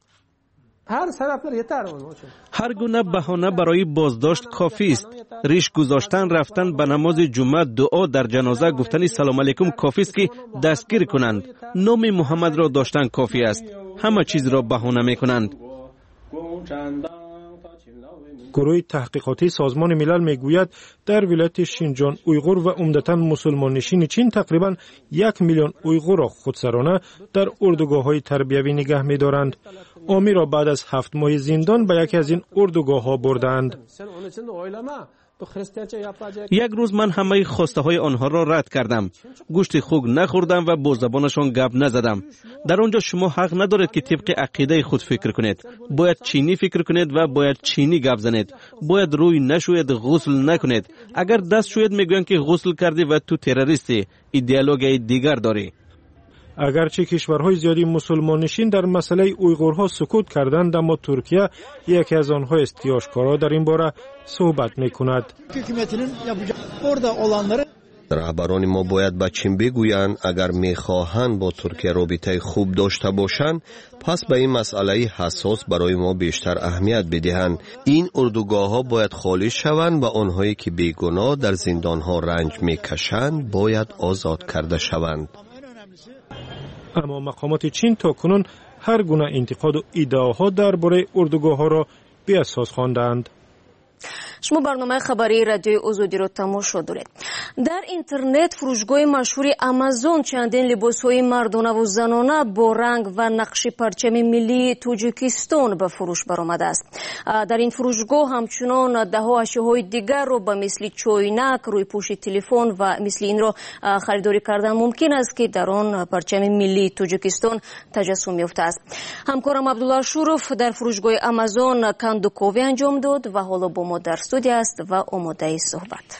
هر گونه بهانه برای بازداشت کافی است. ریش گذاشتن، رفتن به نماز جمعه، دعا در جنازه، گفتن سلام علیکم کافی است که دستگیر کنند. نام محمد را داشتن کافی است. همه چیز را بهانه میکنند. گروه تحقیقاتی سازمان ملل میگوید در ولایت شینجیان اویغور و عمدتاً مسلمان نشین چین تقریباً یک میلیون اویغور را خودسرانه در اردوگاه‌های تربیوی نگه می‌دارند. آمی را بعد از هفت ماه زندان به یکی از این اردوگاه‌ها بردند. یک روز من همه خواسته های آنها را رد کردم. گوشت خوک نخوردم و با زبانشان گپ نزدم. در آنجا شما حق ندارید که طبق عقیده خود فکر کنید. باید چینی فکر کنید و باید چینی گپ زنید. باید روی نشوید، غسل نکنید. اگر دست شوید میگویند که غسل کردی و تو تروریستی. ایدئولوژی دیگر داری. اگرچه کشورهای زیادی مسلمان نشین در مسئله اویغورها سکوت کردند، اما ترکیه یکی از آنها است که آشکارا در این باره صحبت میکند. رهبران ما باید به چین بگویند اگر میخواهند با ترکیه رابطه خوب داشته باشند، پس به این مسئله حساس برای ما بیشتر اهمیت بدهند. این اردوگاه ها باید خالی شوند و آنهایی که بیگناه در زندان ها رنج میکشند باید آزاد کرده شوند. اما مقامات چین تا کنون هر گونه انتقاد و ادعاها درباره اردوگاه ها را بی اساس خواندند. شما برنامه خبری رادیوی آزادی را تماشا دارید. در اینترنت فروشگاه مشهور آمازون چندین لباس‌های مردانه و زنانه با رنگ و نقش پرچم ملی تاجیکستان به فروش برآمده است. در این فروشگاه همچنان ده‌ها اشیاءهای دیگر را به مثل چوینک، روی پوش تلفن و مثل این را خریداری کردن ممکن است که در آن پرچم ملی تاجیکستان تجسم یافته است. همکارم عبدالله شوروف در فروشگاه آمازون کندوکاوی انجام داد و حالا با ما در استودیو است و آماده صحبت.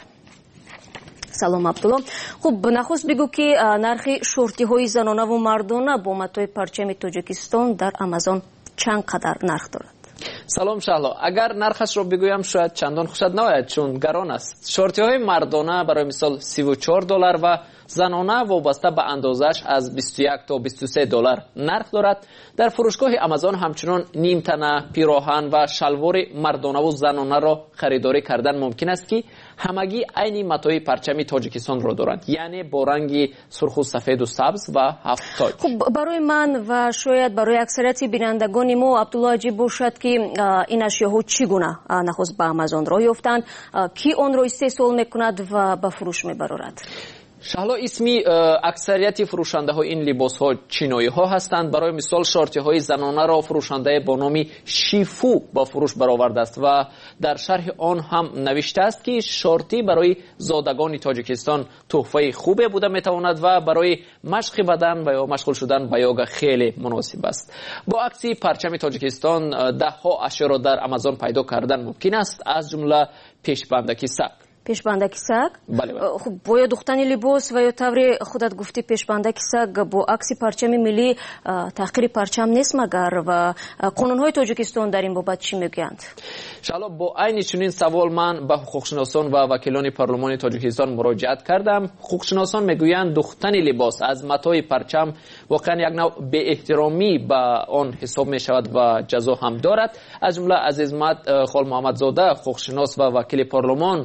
سلام عبدالله. خب نخست بگو که نرخ شورتی های زنانه و مردانه با متای پرچم تاجیکستان در آمازون چند قدر نرخ دارد؟ سلام شهلا. اگر نرخش رو بگویم شاید چندان خوشت نآید چون گران است. شورتی های مردانه برای مثال سی و چهار دلار و زنانه وابسته به اندازش از بیست و یک تا بیست و سه دلار نرخ دارد. در فروشگاه آمازون همچنان نیم تنه، پیراهن و شلوار مردانه و زنانه را خریداری کردن ممکن است که همگی عین متای پرچم تاجیکستان را دارند، یعنی با رنگ سرخ و سفید و سبز و هفت تاج. خب برای من و شاید برای اکثریت بینندگان ما عبدالله عجیب باشد که این اشیاء چگونه نخست به آمازون را یافتند، کی آن را استحصال میکند و به فروش میبرد؟ شهلا اسمی اکثریت فروشنده های این لباس ها چینایی ها هستند. برای مثال شورتی های زنانه را فروشنده با نام شیفو با فروش برآورده است و در شرح آن هم نوشته است که شورتی برای زادگان تاجیکستان تحفه خوبه بوده میتواند و برای مشق بدن و یا مشغول شدن به یوگا خیلی مناسب است. با عکس پرچم تاجیکستان ده ها اشیا را در آمازون پیدا کردن ممکن است، از جمله پیشبندکی سگ. پیشبندک سگ؟ بله بله. خب باید دختن لباس و یا طوری خودت گفتی پیشبندک سگ با عکس پرچم ملی تحقیر پرچم نیست مگر و قانون‌های تاجیکستان در این بابت چی میگویند؟ انشاءالله با عین چنین سوال من به حقوقشناسان و وکیلان پارلمان تاجیکستان مراجعت کردم. حقوقشناسان میگویند دختن لباس از متای پرچم واقعا یک نوع بی احترامی به آن حساب می شود و جزا هم دارد. از جمله عزیزمت خال محمد زاده حقوقشناس و وکیل پارلمان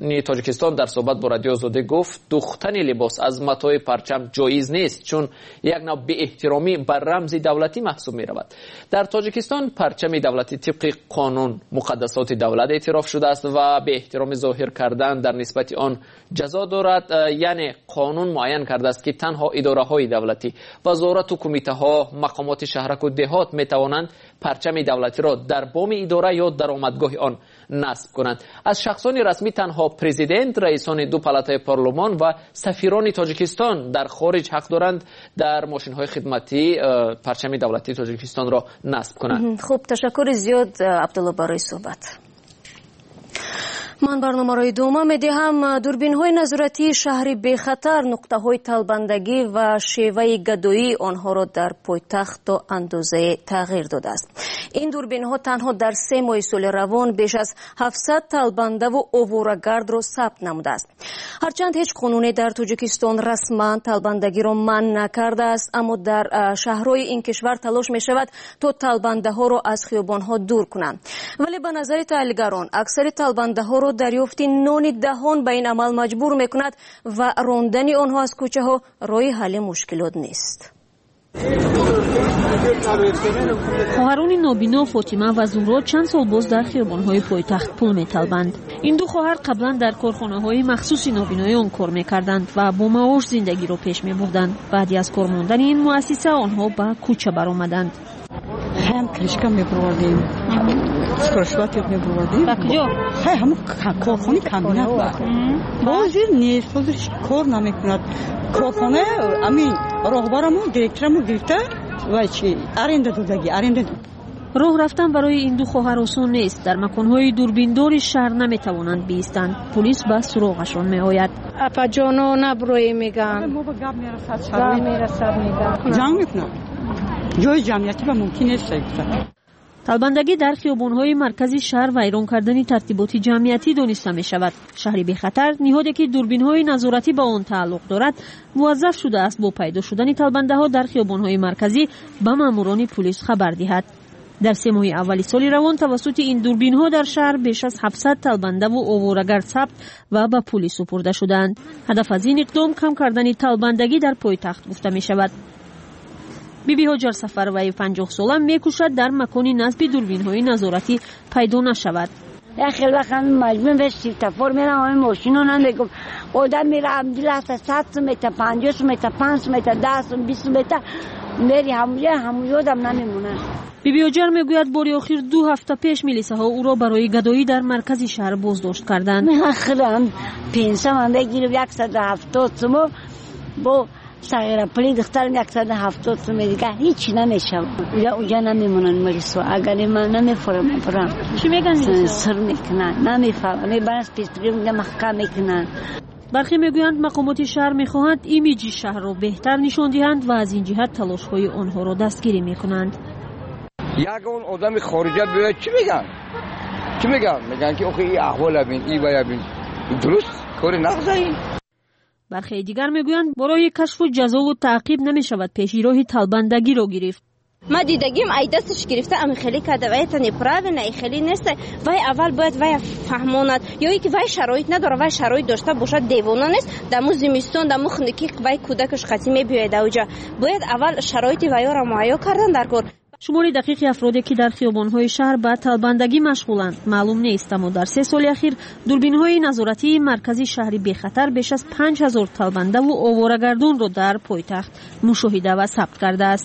تاجیکستان در صحبت با رادیو آزادی گفت دوختن لباس از متاع پرچم جایز نیست، چون یک نوع بی احترامی بر رمز دولتی محسوب می رود. در تاجیکستان پرچم دولتی طبق قانون مقدسات دولت اعتراف شده است و به احترام ظاهر کردن در نسبت آن جزا دارد. یعنی قانون معین کرده است که تنها اداره های دولتی، وزارت و کمیته ها، مقامات شهرک و دهات می توانند پرچم دولتی را در بام اداره یا درآمدگاه آن نصب کنند. از شخصان رسمی تنها پرزیدنت، رئیسان دو پالاتای پارلمان و سفیران تاجیکستان در خارج حق دارند در ماشین های خدمتی پرچم دولتی تاجیکستان را نصب کنند. خوب، تشکر زیاد عبدالله برای صحبت. من برنامه رای دوم می دهم. دوربین های نظارتی شهری بخطر نقطه های طلبندگی و شیوه گدایی آنها را در پایتخت تا اندازه تغییر داده است. این دوربین ها تنها در سه ماه سال روان بیش از هفتصد طلبنده و آواره‌گرد را ثبت نموده است. هرچند هیچ قانونی در تاجیکستان رسما طلبندگی را منع نکرده است، اما در شهرهای این کشور تلاش می شود تا طلبنده ها را از خیابان ها دور کنند. ولی به نظر تحلیلگران اکثر طلبنده ها را دریافت نان دهان به این عمل مجبور می کند و راندن آنها از کوچه ها راه حل مشکلات نیست. خواهران نابینا فاطمه و زهرا چند سال باز در خیابان‌های پایتخت پول می‌طلبند. این دو خواهر قبلا در کارخانه‌های مخصوص نابینایان کار می‌کردند و با معاش زندگی را پیش می‌بردند. بعدی از کار ماندن این مؤسسه آنها به کوچه برآمدند. هم کلیشکا می‌بردیم. سکرشوات می‌بردیم. کجا؟ های همون کارخانه کامبینات بود. بازی نیست، بازیش کار نمی‌کند. کارخانه امین راهبرمون دیرکترمون گرفته و چی آرنده دادگی آرنده. راه رفتن برای این دو خواهر آسان نیست. در مکان‌های دوربیندار شهر نمی‌توانند بایستند. پلیس به سراغشان می‌آید. اپا جانو نبروی میگن. ما به گاب میرسد. گاب میرسد میگن. جنگ می‌کنن. جای جمعیتی به ممکن نیست. طلبندگی در خیابان‌های مرکزی شهر ویران کردن ترتیبات جمعیتی دانسته می‌شود. شهری بخطر نهادی که دوربین‌های نظارتی به آن تعلق دارد موظف شده است با پیدا شدن طلبنده‌ها در خیابان‌های مرکزی به ماموران پلیس خبر دهد. در سه ماه اولی سال روان توسط این دوربین‌ها در شهر بیش از هفتصد طلبنده و آواره‌گرد ثبت و به پلیس سپرده شدند. هدف از این اقدام کم کردن طلبندگی در پایتخت گفته می‌شود. بیبی هاجر سفر وی پنجاه ساله میکوشد در مکانی نصب دوربین‌های نظارتی پیدا نشود. یا خیلی وقت مجبور به سیفتفور میرم همین ماشینا نمیگم آدم میره عبدالله صد متر پنجاه متر پنج متر ده بیست متر میری همونجا همونجا آدم نمیمونه. بیبی هاجر میگوید باری آخر دو هفته پیش میلیسه ها او را برای گدایی در مرکز شهر بازداشت کردند. خیلی هم پنسه من بگیرم صد و هفتاد سومو با صغیره پلی دخترم صد و هفتاد سومه دیگه هیچی نمیشه. یا اونجا نمیمونن مریض اگر من نمیفرم برم. چی میگن مریض؟ سر میکنن نمیفهم میبرن پیستری اونجا محکم میکنن. برخی میگویند مقامات شهر میخواهند ایمیج شهر را بهتر نشان دهند و از این جهت تلاش های آنها را دستگیری میکنند. یک اون آدم خارجی بیاد چی میگن؟ چی میگن؟ میگن که آخه این احوال ببین ای باید ببین. درست کار نغزایی. برخی دیگر میگویند برای کشف و جزا و تعقیب نمیشود پیشی راه طلبندگی را گرفت. ما دیدگیم ای دستش گرفته امی خیلی کرده وی تنی پرابه نه خیلی نیست وی اول باید وی فهماند یا ای که وی شرایط نداره وی شرایط داشته باشد دیوانه نیست دمو زمستون دمو خندکی وی کودکش خطی میبیاید اوجا باید اول شرایط وی را مهیا کردن در کار. شمار دقیق افرادی که در خیابان‌های شهر به طلبندگی مشغولند معلوم نیست، اما در سه سال اخیر دوربین‌های نظارتی مرکزی شهری بخطر بیش از پنج هزار طلبنده و آواره‌گردان را در پایتخت مشاهده و ثبت کرده است.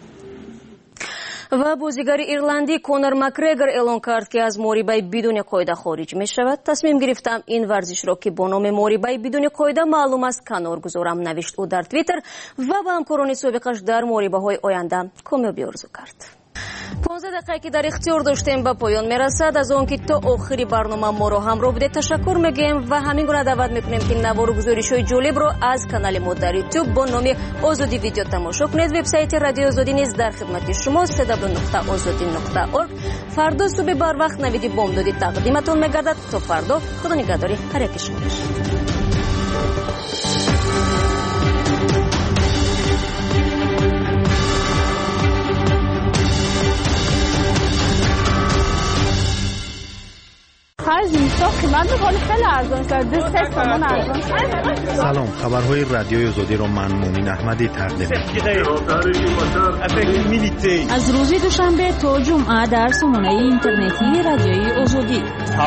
و بازیگر ایرلندی کونر مکگرگور اعلان کرد که از موربای بدون قاعده خارج می شود. تصمیم گرفتم این ورزش را که با نام موربای بدون قاعده معلوم است کنار گذارم، نوشت او در توییتر و با همکاران سابقش در موربه های آینده کامیابی آرزو کرد. پانزده دقیقه که در اختیار داشتیم به پایان میرسد. از آن که تا آخری برنامه ما رو همراه بوده تشکر میگیم و همین گونه دعوت میکنیم که نوار و گزارش‌های جالب رو از کانال ما در یوتیوب با نام آزادی ویدیو تماشا کنید. وبسایت رادیو آزادی نیز در خدمت شماست دبلیو دبلیو دبلیو نقطه آزادی نقطه اورگ. فردا صبح بر وقت نویدی بامدادی تقدیمتون میگردد. تا فردا خدا نگهداری هر یک شما. از این قیمت خیلی خیلی ارزان است. دو سه تومن ارزان است. سلام، خبرهای رادیوی آزادی را من مومن احمدی تقدیم می‌کنم. از روز دوشنبه تا جمعه در سامانه اینترنتی رادیوی آزادی.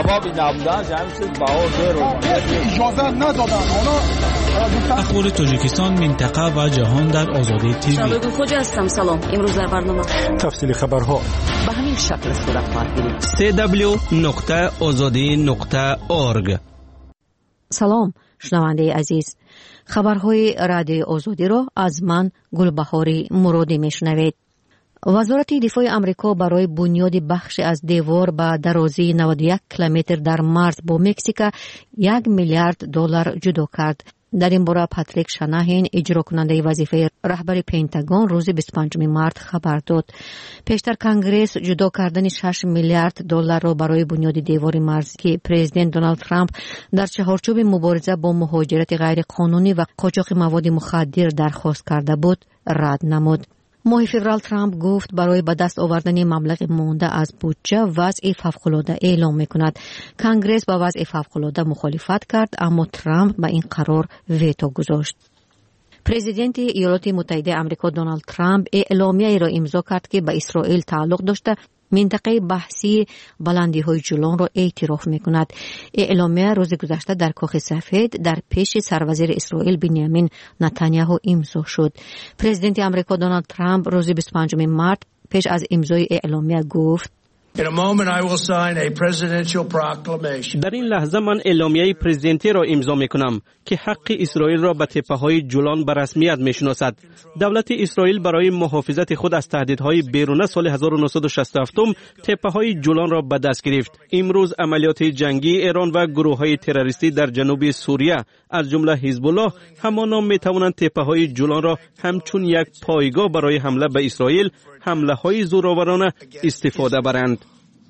اجازه ندادن. اخبار تاجیکستان، منطقه و جهان در آزادی تیوی. شبکه خوج هستم. سلام. امروز در برنامه تفصیل خبرها به همین شکل صورت خواهد گرفت. سه دبلیو نقطه آزادی نقطه اورگ. سلام شنونده عزیز، خبرهای رادیوی آزادی را از من گلبهاری مرادی میشنوید. وزارت دفاع امریکا برای بنیاد بخش از دیوار به درازی نود و یک کیلومتر در مرز با مکزیک یک میلیارد دلار جدا کرد. در این باره پاتریک شناهین، اجرا کننده وظیفه رهبر پنتاگون، روز بیست و پنجم مارس خبر داد. پیشتر کنگرس جدا کردن شش میلیارد دلار را برای بنیاد دیوار مرزی که پرزیدنت دونالد ترامپ در چهارچوب مبارزه با مهاجرت غیر قانونی و قاچاق مواد مخدر درخواست کرده بود، رد نمود. ماه فوریه ترامپ گفت برای به دست آوردن مبلغ مانده از بودجه وضع فوق‌العاده اعلام می‌کند. کنگرس با وضع فوق‌العاده مخالفت کرد، اما ترامپ به این قرار ویتو گذاشت. پرزیدنت ایالات متحده آمریکا دونالد ترامپ اعلامیه‌ای را امضا کرد که به اسرائیل تعلق داشته منطقه بحثی بلندی های جولان را اعتراف می کند. اعلامیه روز گذشته در کاخ سفید در پیش سروزیر اسرائیل بنیامین نتانیاهو امضا شد. پرزیدنت آمریکا دونالد ترامپ روز بیست و پنجم مارس پیش از امضای اعلامیه گفت: در این لحظه من اعلامیه پرزیدنتی را امضا می کنم که حق اسرائیل را به تپه های جولان به رسمیت می شناسد. دولت اسرائیل برای محافظت خود از تهدیدهای بیرونه سال هزار و نهصد و شصت و هفت تپه های جولان را به دست گرفت. امروز عملیات جنگی ایران و گروه های تروریستی در جنوب سوریه از جمله حزب الله همانا می توانند تپه های جولان را همچون یک پایگاه برای حمله به اسرائیل، حمله های زورآورانه استفاده برند.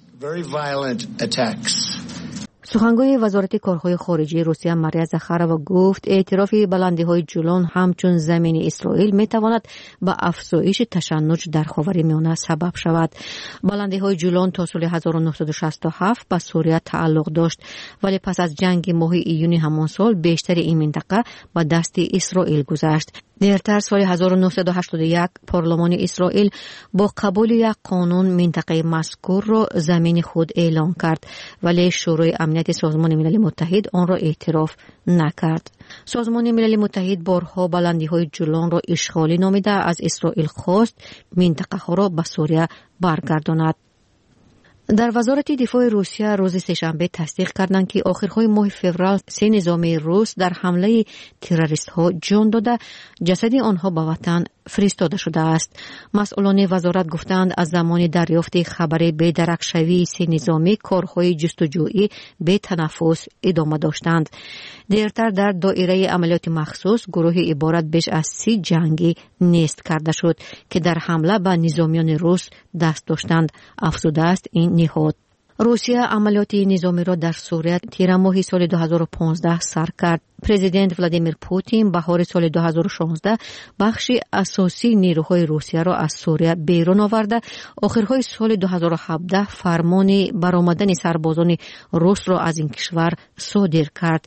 سخنگوی وزارت کارهای خارجه روسیه ماریا زخارова گفت اعتراف بلندی‌های جولان همچون زمین اسرائیل می‌تواند به افزایش تشنج در خاورمیانه سبب شود. بلندی‌های جولان تا سال هزار و نهصد و شصت و هفت به سوریه تعلق داشت، ولی پس از جنگ ماه ایون همان سال بیشتر این منطقه به دست اسرائیل گذشت. دیرتر سال هزار و نهصد و هشتاد و یک پارلمان اسرائیل با قبول یک قانون منطقه مذکور را زمین خود اعلام کرد، ولی شورای امنیت سازمان ملل متحد آن را اعتراف نکرد. سازمان ملل متحد بارها بلندی‌های جولان را اشغالی نامیده از اسرائیل خواست منطقه ها را به سوریه برگرداند. در وزارت دفاع روسیه روز سه‌شنبه تصدیق کردند که آخرهای ماه فوریه سه نظامی روس در حمله تروریست ها جان داده، جسد آنها به وطن فرستاده شده است. مسئولان وزارت گفتند از زمان دریافت خبر بی‌درک‌شوی سه نظامی کارهای جستجویی به تنفس ادامه داشتند. دیرتر در دایره عملیات مخصوص گروه عبارت بیش از سی جنگی نیست کرده شد که در حمله به نظامیان روس دست داشتند، افزوده است این نهاد. روسیه عملیات نظامی را در سوریه تیر ماه سال دو هزار و پانزده سر کرد. پرزیدنت ولادیمیر پوتین بهار سال دو هزار و شانزده بخش اساسی نیروهای روسیه را از سوریه بیرون آورده. آخرهای سال دو هزار و هفده فرمان برآمدن سربازان روس را از این کشور صادر کرد.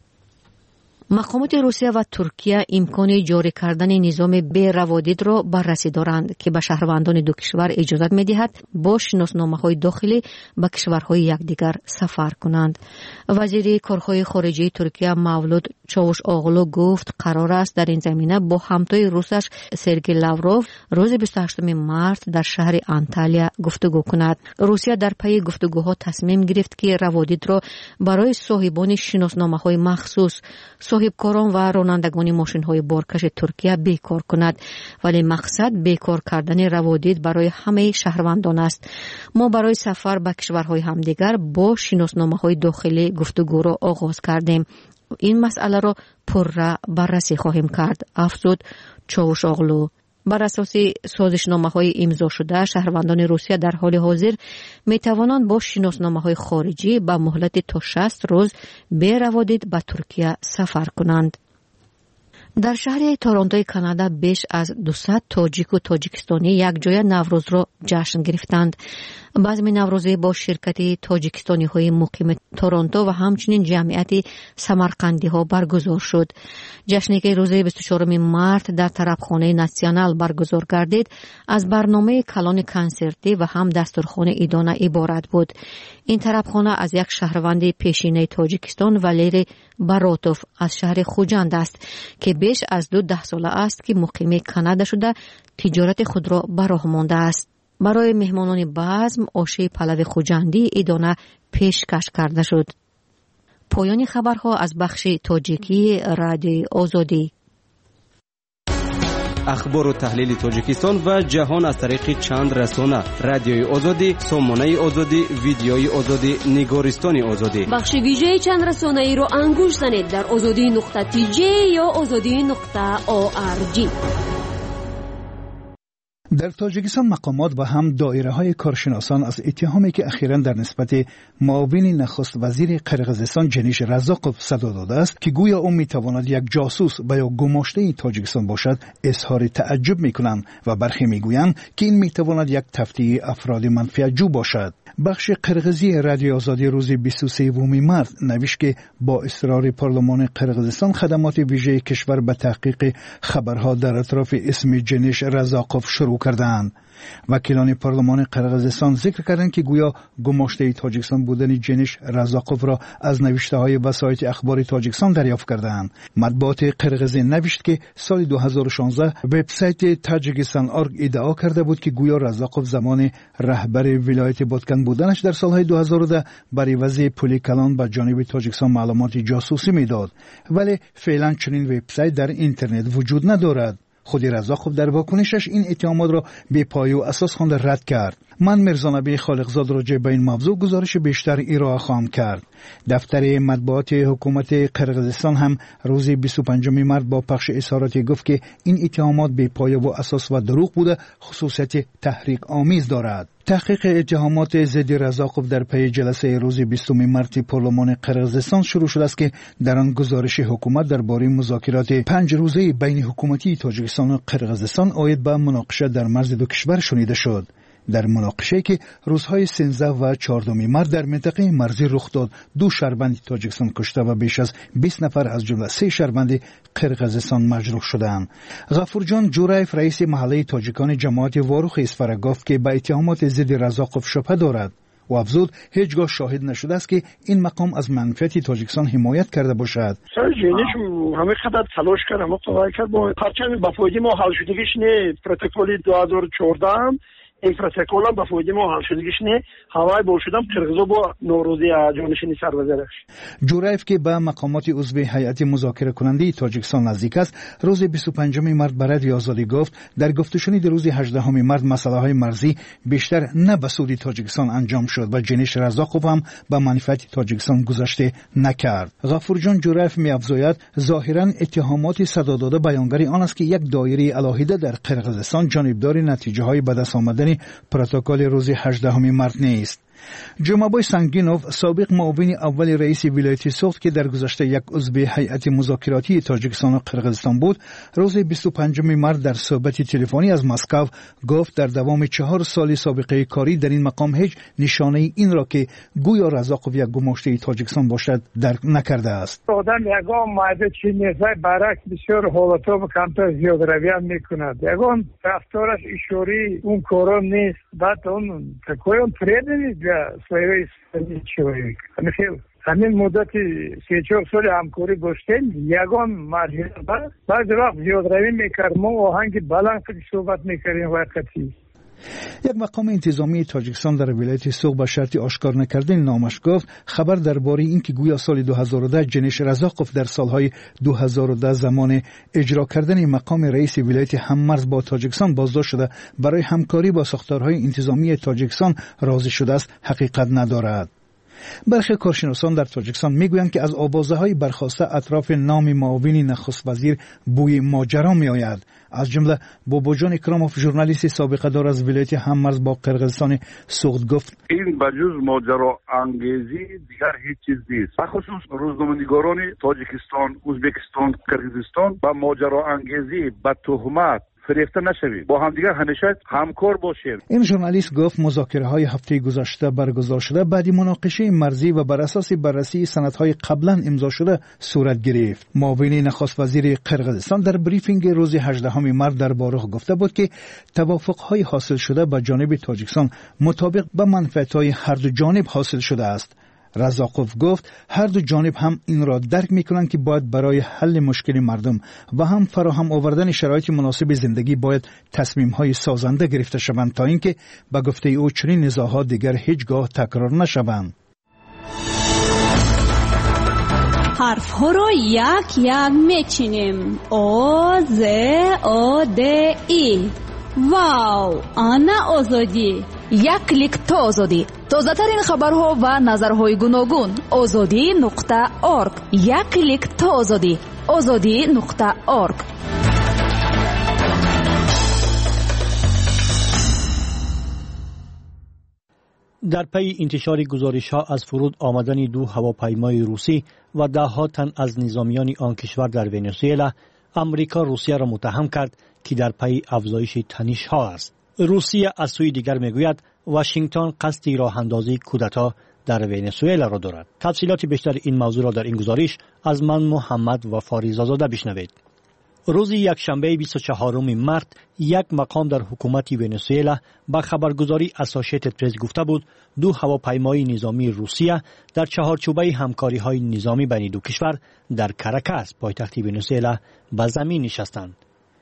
مقامات روسیه و ترکیه امکان جاری کردن نظام بی روادید را بررسی دارند که به شهروندان دو کشور اجازه می‌دهد با شناسنامه‌های داخلی به کشورهای یکدیگر سفر کنند. وزیر کارهای خارجه ترکیه مولود چاوش آغلو گفت قرار است در این زمینه با همتای روسش سرگی لاوروف روز بیست و هشتم مارس در شهر انتالیا گفتگو کند. روسیه در پی گفتگوها تصمیم گرفت که روادید را برای صاحبان شناسنامه‌های مخصوص، صاحبکاران و رانندگان ماشین‌های بارکش ترکیه بیکار کند، ولی مقصد بیکار کردن روادید برای همه شهروندان است. ما برای سفر به کشورهای همدیگر با شناسنامه‌های داخلی گفتگو را آغاز کردیم. این مسئله را پرره بررسی خواهیم کرد، افزود چاوش آغلو. بر اساس سازشنامه‌های امضا شده شهروندان روسیه در حال حاضر می توانند با شناسنامه‌های خارجی به مهلت تا شصت روز بی روادید به ترکیه سفر کنند. در شهر تورنتوی کانادا بیش از دویست تاجیک و تاجیکستانی یک جای نوروز را جشن گرفتند. بزم نوروزی با شرکت تاجیکستانی های مقیم تورنتو و همچنین جمعیت سمرقندی ها برگزار شد. جشنی که روز بیست و چهارم مارس در طربخانه ناسیونال برگزار گردید از برنامه کلان کنسرتی و هم دستورخوان ایدانه عبارت بود. این طربخانه از یک شهروند پیشینه تاجیکستان ولیری براتوف از شهر خوجند است که بیش از دو ده ساله است که مقیم کانادا شده تجارت خود را براه مانده است. برای مهمانان بزم آش پلو خوجندی ایدانه پیشکش کرده شد. پایان خبرها از بخش تاجیکی رادیوی آزادی. اخبار و تحلیل تاجیکستان و جهان از طریق چند رسانه: رادیوی آزادی، سامانه آزادی، ویدیوی آزادی، نگارستان آزادی. بخش ویژه چند رسانه ای را انگوش زنید در آزادی نقطه تی جی یا آزادی نقطه او آر جی. در تاجیکستان مقامات و هم دایره های کارشناسان از اتهامی که اخیراً در نسبت معاون نخست وزیر قرقیزستان جنیش رزاقوف صدا داده است که گویا او میتواند یک جاسوس و یا گماشته تاجیکستان باشد اظهار تعجب میکنند و برخی میگویند که این میتواند یک تفتیش افراد منفعتجو باشد. بخش قرقیزی رادیو آزادی روز بیست و سوم مارس نوشت که با اصرار پارلمان قرقیزستان خدمات ویژه کشور به تحقیق خبرها در اطراف اسم جنیش رزاقوف شروع کردند. وکیلان پارلمان قرقیزستان ذکر کردند که گویا گماشته تاجیکستان بودن جنیش رزاقوف را از نوشته های وسایط اخبار تاجیکستان دریافت کردند. مطبوعات قرقیزی نوشت که سال دو هزار و شانزده وبسایت تاجیکستان ارگ ادعا کرده بود که گویا رزاقوف زمان رهبر ولایت بادکن بودنش در سالهای دو هزار و ده برای وضع پول کلان به جانب تاجیکستان معلومات جاسوسی میداد، ولی فعلا چنین وبسایت در اینترنت وجود ندارد. خود رزاقوف در واکنشش این اتهامات را بی پایه و اساس خوانده رد کرد. من مرزانبی خالقزاد راجع به این موضوع گزارش بیشتر ارائه خواهم کرد. دفتر مطبوعات حکومت قرقیزستان هم روز بیست و پنجم مارس با پخش اظهاراتی گفت که این اتهامات بی پایه و اساس و دروغ بوده، خصوصیت تحریک آمیز دارد. تحقیق اتهامات ضد رزاقوف در پی جلسه روز بیستم مارس پارلمان قرقیزستان شروع شده است که در آن گزارش حکومت درباره مذاکرات پنج روزه بین حکومتی تاجیکستان و قرقیزستان عاید به مناقشه در مرز دو کشور شنیده شد. در مناقشه که روزهای سیزده و چهاردهم مارس در منطقه مرزی رخ داد، دو شهروند تاجیکستان کشته و بیش از بیست نفر از جمله سه شهروند قرقیزستان مجروح شدند. غفورجان جورایف رئیس محله تاجیکان جماعت واروخ اسفر گفت که به اتهامات ضد رزاقوف شبهه دارد و افزود هیچگاه شاهد نشده است که این مقام از منفعت تاجیکستان حمایت کرده باشد. جنیش همه قدر تلاش کرد، همه قوای کرد با هرچند با فایده ما حل شدگیش نه پروتکل دو هزار و چهارده این پروتکل هم با فایده ما حل شدگیش نه هوای بول شدم قرقیزا با نوروزی جانشینی سربازرش. جورایف که به مقامات عضو هیئت مذاکره کننده تاجیکستان نزدیک است، روز بیست و پنجم مارس برای آزادی گفت در گفتشنید روز هجدهم مارس مسئله های مرزی بیشتر نه به سود تاجیکستان انجام شد و جنیش رزاقوف هم به منفعت تاجیکستان گذشته نکرد. غفورجان جورایف می افزاید ظاهرا اتهامات صدا داده بیانگر آن است که یک دایره علاهیده در قرقیزستان جانبدار نتیجه های به دست آمدن پروتکل روز هجدهم مارس نیست. جمعبای سنگینوف سابق معاون اول رئیس ولایت سوخت که در گذشته یک عضو هیئت مذاکراتی تاجیکستان و قرقیزستان بود، روز بیست و پنجم مارس در صحبت تلفنی از مسکو گفت در دوام چهار سال سابقه کاری در این مقام هیچ نشانه این را که گویا رزاقوف یک گماشته تاجیکستان باشد درک نکرده است. آدم یگان مایده چی نیزای برعکس بسیار حالتا و کمتر زیاد رویان میکند. یگان رفتارش اشاری اون کاران نیست. بعد اون تکویان پریده سویوی چویوی همین همین مدت سه چهار سال همکاری گشتیم یگان مرحله بعد بعض وقت زیاد روی میکرد ما آهنگ بلند صحبت میکردیم وقتی. یک مقام انتظامی تاجیکستان در ولایت سوق به شرط آشکار نکردن نامش گفت خبر درباره این که گویا سال دو هزار و ده جنیش رزاقوف در سالهای دو هزار و ده زمان اجرا کردن مقام رئیس ولایت هممرز با تاجیکستان بازداشت شده برای همکاری با ساختارهای انتظامی تاجیکستان راضی شده است حقیقت ندارد. برخی کارشناسان در تاجیکستان میگویند که از آوازه‌های برخاسته اطراف نام معاون نخست وزیر بوی ماجرا میآید. از جمله باباجان اکراموف ژورنالیست سابقه دار از ولایت هممرز با قرقیزستان سوخت گفت این بجز ماجرا انگیزی دیگر هیچ چیز نیست. بخصوص روزنامه‌نگاران تاجیکستان، ازبکستان، قرقیزستان با ماجرا انگیزی با تهمت فریفته نشوید، با همدیگر همیشه همکار باشید. این ژورنالیست گفت مذاکره های هفته گذشته برگزار شده بعد مناقشه مرزی و بر اساس بررسی سندهای قبلا امضا شده صورت گرفت. معاون نخست وزیر قرقیزستان در بریفینگ روز هجدهم مارس در باروخ گفته بود که توافق های حاصل شده با جانب تاجیکستان مطابق با منفعت های هر دو جانب حاصل شده است. رزاقوف گفت هر دو جانب هم این را درک میکنند که باید برای حل مشکل مردم و هم فراهم آوردن شرایط مناسب زندگی باید تصمیم های سازنده گرفته شوند تا اینکه به گفته او چنین نزاعات دیگر هیچگاه تکرار نشوند. حرف ها را یک یک میچینیم. او ز او د ای. واو، آنا آزادی. یک کلیک تا آزادی. تازه ترین خبرها و نظرهای گوناگون. آزادی نقطه ارگ. یک کلیک تا آزادی. آزادی نقطه ارگ. در پی انتشار گزارش‌ها از فرود آمدن دو هواپیمای روسی و ده‌ها تن از نظامیان آن کشور در ونزوئلا، امریکا روسیه را متهم کرد که در پی افزایش تنش‌ها است. روسیه از سوی دیگر میگوید واشنگتن قصد راه اندازی کودتا در ونزوئلا را دارد. تفصیلات بیشتر این موضوع را در این گزارش از من محمد و فاریزاده بشنوید. روز یکشنبه بیست و چهارم مارس یک مقام در حکومت ونزوئلا با خبرگزاری اسوسییتد پرس گفته بود دو هواپیمای نظامی روسیه در چهارچوبه همکاری‌های نظامی بین دو کشور در کاراکاس پایتخت ونزوئلا به زمین نشستند.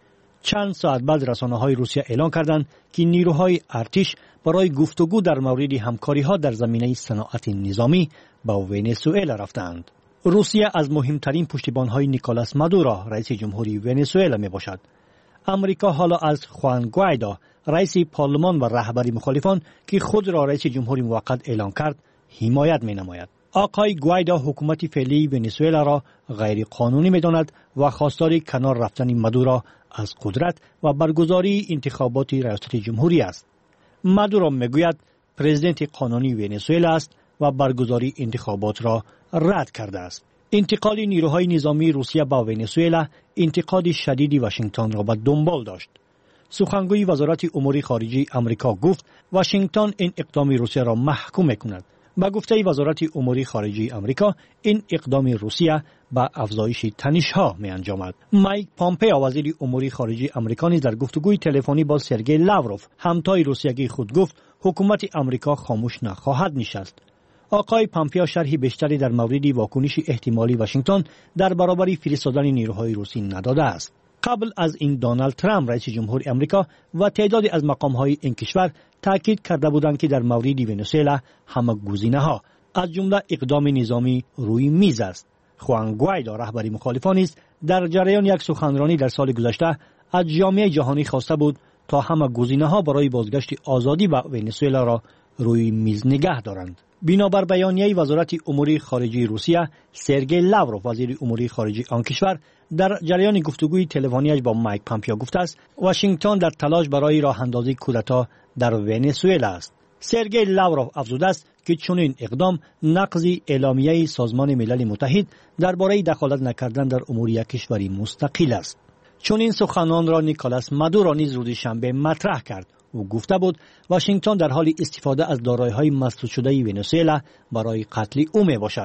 چند ساعت بعد رسانه‌های روسیه اعلام کردند که نیروهای ارتش برای گفتگو در مورد همکاری‌ها در زمینه صنعت نظامی به ونزوئلا رفتند. روسیه از مهمترین پشتیبان‌های نیکولاس مادورو رئیس جمهوری ونزوئلا میباشد. امریکا حالا از خوان گوایدو رئیس پارلمان و رهبر مخالفان که خود را رئیس جمهوری موقت اعلام کرد حمایت می‌نماید. آقای گوایدو حکومت فعلی ونزوئلا را غیر قانونی می‌داند و خواستار کنار رفتن مادورو از قدرت و برگزاری انتخابات ریاست جمهوری است. مادورو میگوید پرزیدنت قانونی ونزوئلا است و برگزاری انتخابات را رد کرده است. انتقال نیروهای نظامی روسیه با ونزوئلا انتقاد شدیدی واشنگتن را به دنبال داشت. سخنگوی وزارت امور خارجه آمریکا گفت واشنگتن این اقدام روسیه را محکوم می‌کند. با گفته وزارت امور خارجه آمریکا این اقدام روسیه با افزایش تنش‌ها می‌انجامد. مایک پامپئو وزیر امور خارجه آمریکا نیز در گفتگوی تلفنی با سرگئی لاوروف همتای روسیه‌ای خود گفت حکومت آمریکا خاموش نخواهد نشست. آقای پامپئو شرحی بیشتری در مورد واکنش احتمالی واشنگتن در برابر فرستادن نیروهای روسی نداده است. قبل از این دونالد ترامپ رئیس جمهور آمریکا و تعدادی از مقام‌های این کشور تاکید کرده بودند که در مورد ونزوئلا همه گزینه‌ها از جمله اقدام نظامی روی میز است. خوان گوایدو رهبر مخالفان است در جریان یک سخنرانی در سال گذشته از جامعه جهانی خواسته بود تا همه گزینه‌ها برای بازگشت آزادی به ونزوئلا را روی میز نگه دارند. بنابر بیانیه وزارت امور خارجه روسیه، سرگئی لاوروف وزیر امور خارجه آن کشور در جریان گفتگوی تلفنیش با مایک پامپئو گفته است واشنگتن در تلاش برای راه اندازی کودتا در ونزوئلا است. سرگئی لاوروف افزوده است که چنین اقدام نقض اعلامیه سازمان ملل متحد درباره دخالت نکردن در امور یک کشوری مستقل است. چنین سخنان را نیکولاس مادورو نیز روز شنبه مطرح کرد. او گفته بود واشنگتن در حال استفاده از دارایی‌های مسدود شده ونزوئلا برای قتل او میباشد.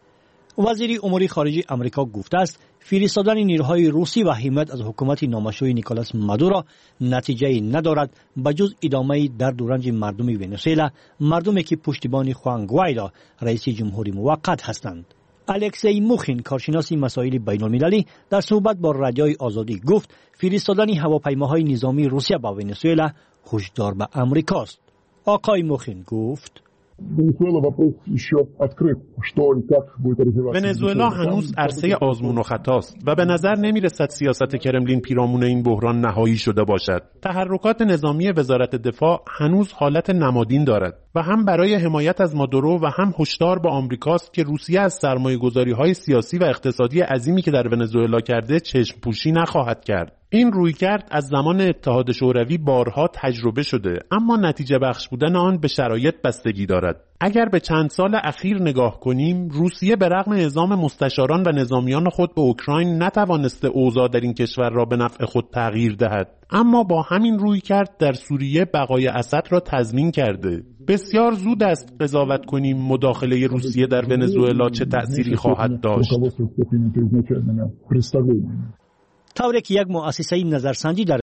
وزیر امور خارجه آمریکا گفته است فرستادن نیروهای روسی و حمایت از حکومت نامشروع نیکولاس مادورو نتیجه ندارد بجز ادامه درد و رنج مردم ونزوئلا، مردمی که پشتیبان خوان گوایدو رئیس جمهوری موقت هستند. الکسی موخین کارشناس مسائل بین‌المللی در صحبت با رادیوی آزادی گفت فرستادن هواپیماهای نظامی روسیه با ونزوئلا هشدار به امریکاست. آقای موخین گفت ونزوئلا هنوز عرصه آزمون و خطاست و به نظر نمیرسد سیاست کرملین پیرامون این بحران نهایی شده باشد. تحرکات نظامی وزارت دفاع هنوز حالت نمادین دارد و هم برای حمایت از مادورو و هم هشدار به آمریکاست که روسیه از سرمایه‌گذاری‌های سیاسی و اقتصادی عظیمی که در ونزوئلا کرده چشم پوشی نخواهد کرد. این رویکرد از زمان اتحاد شوروی بارها تجربه شده، اما نتیجه بخش بودن آن به شرایط بستگی دارد. اگر به چند سال اخیر نگاه کنیم، روسیه به رغم اعزام مستشاران و نظامیان خود به اوکراین نتوانسته اوضاع در این کشور را به نفع خود تغییر دهد، اما با همین رویکرد در سوریه بقای اسد را تضمین کرده. بسیار زود است قضاوت کنیم مداخله روسیه در ونزوئلا چه تأثیری خواهد داشت. طوری که یک مؤسسه نظرسنجی در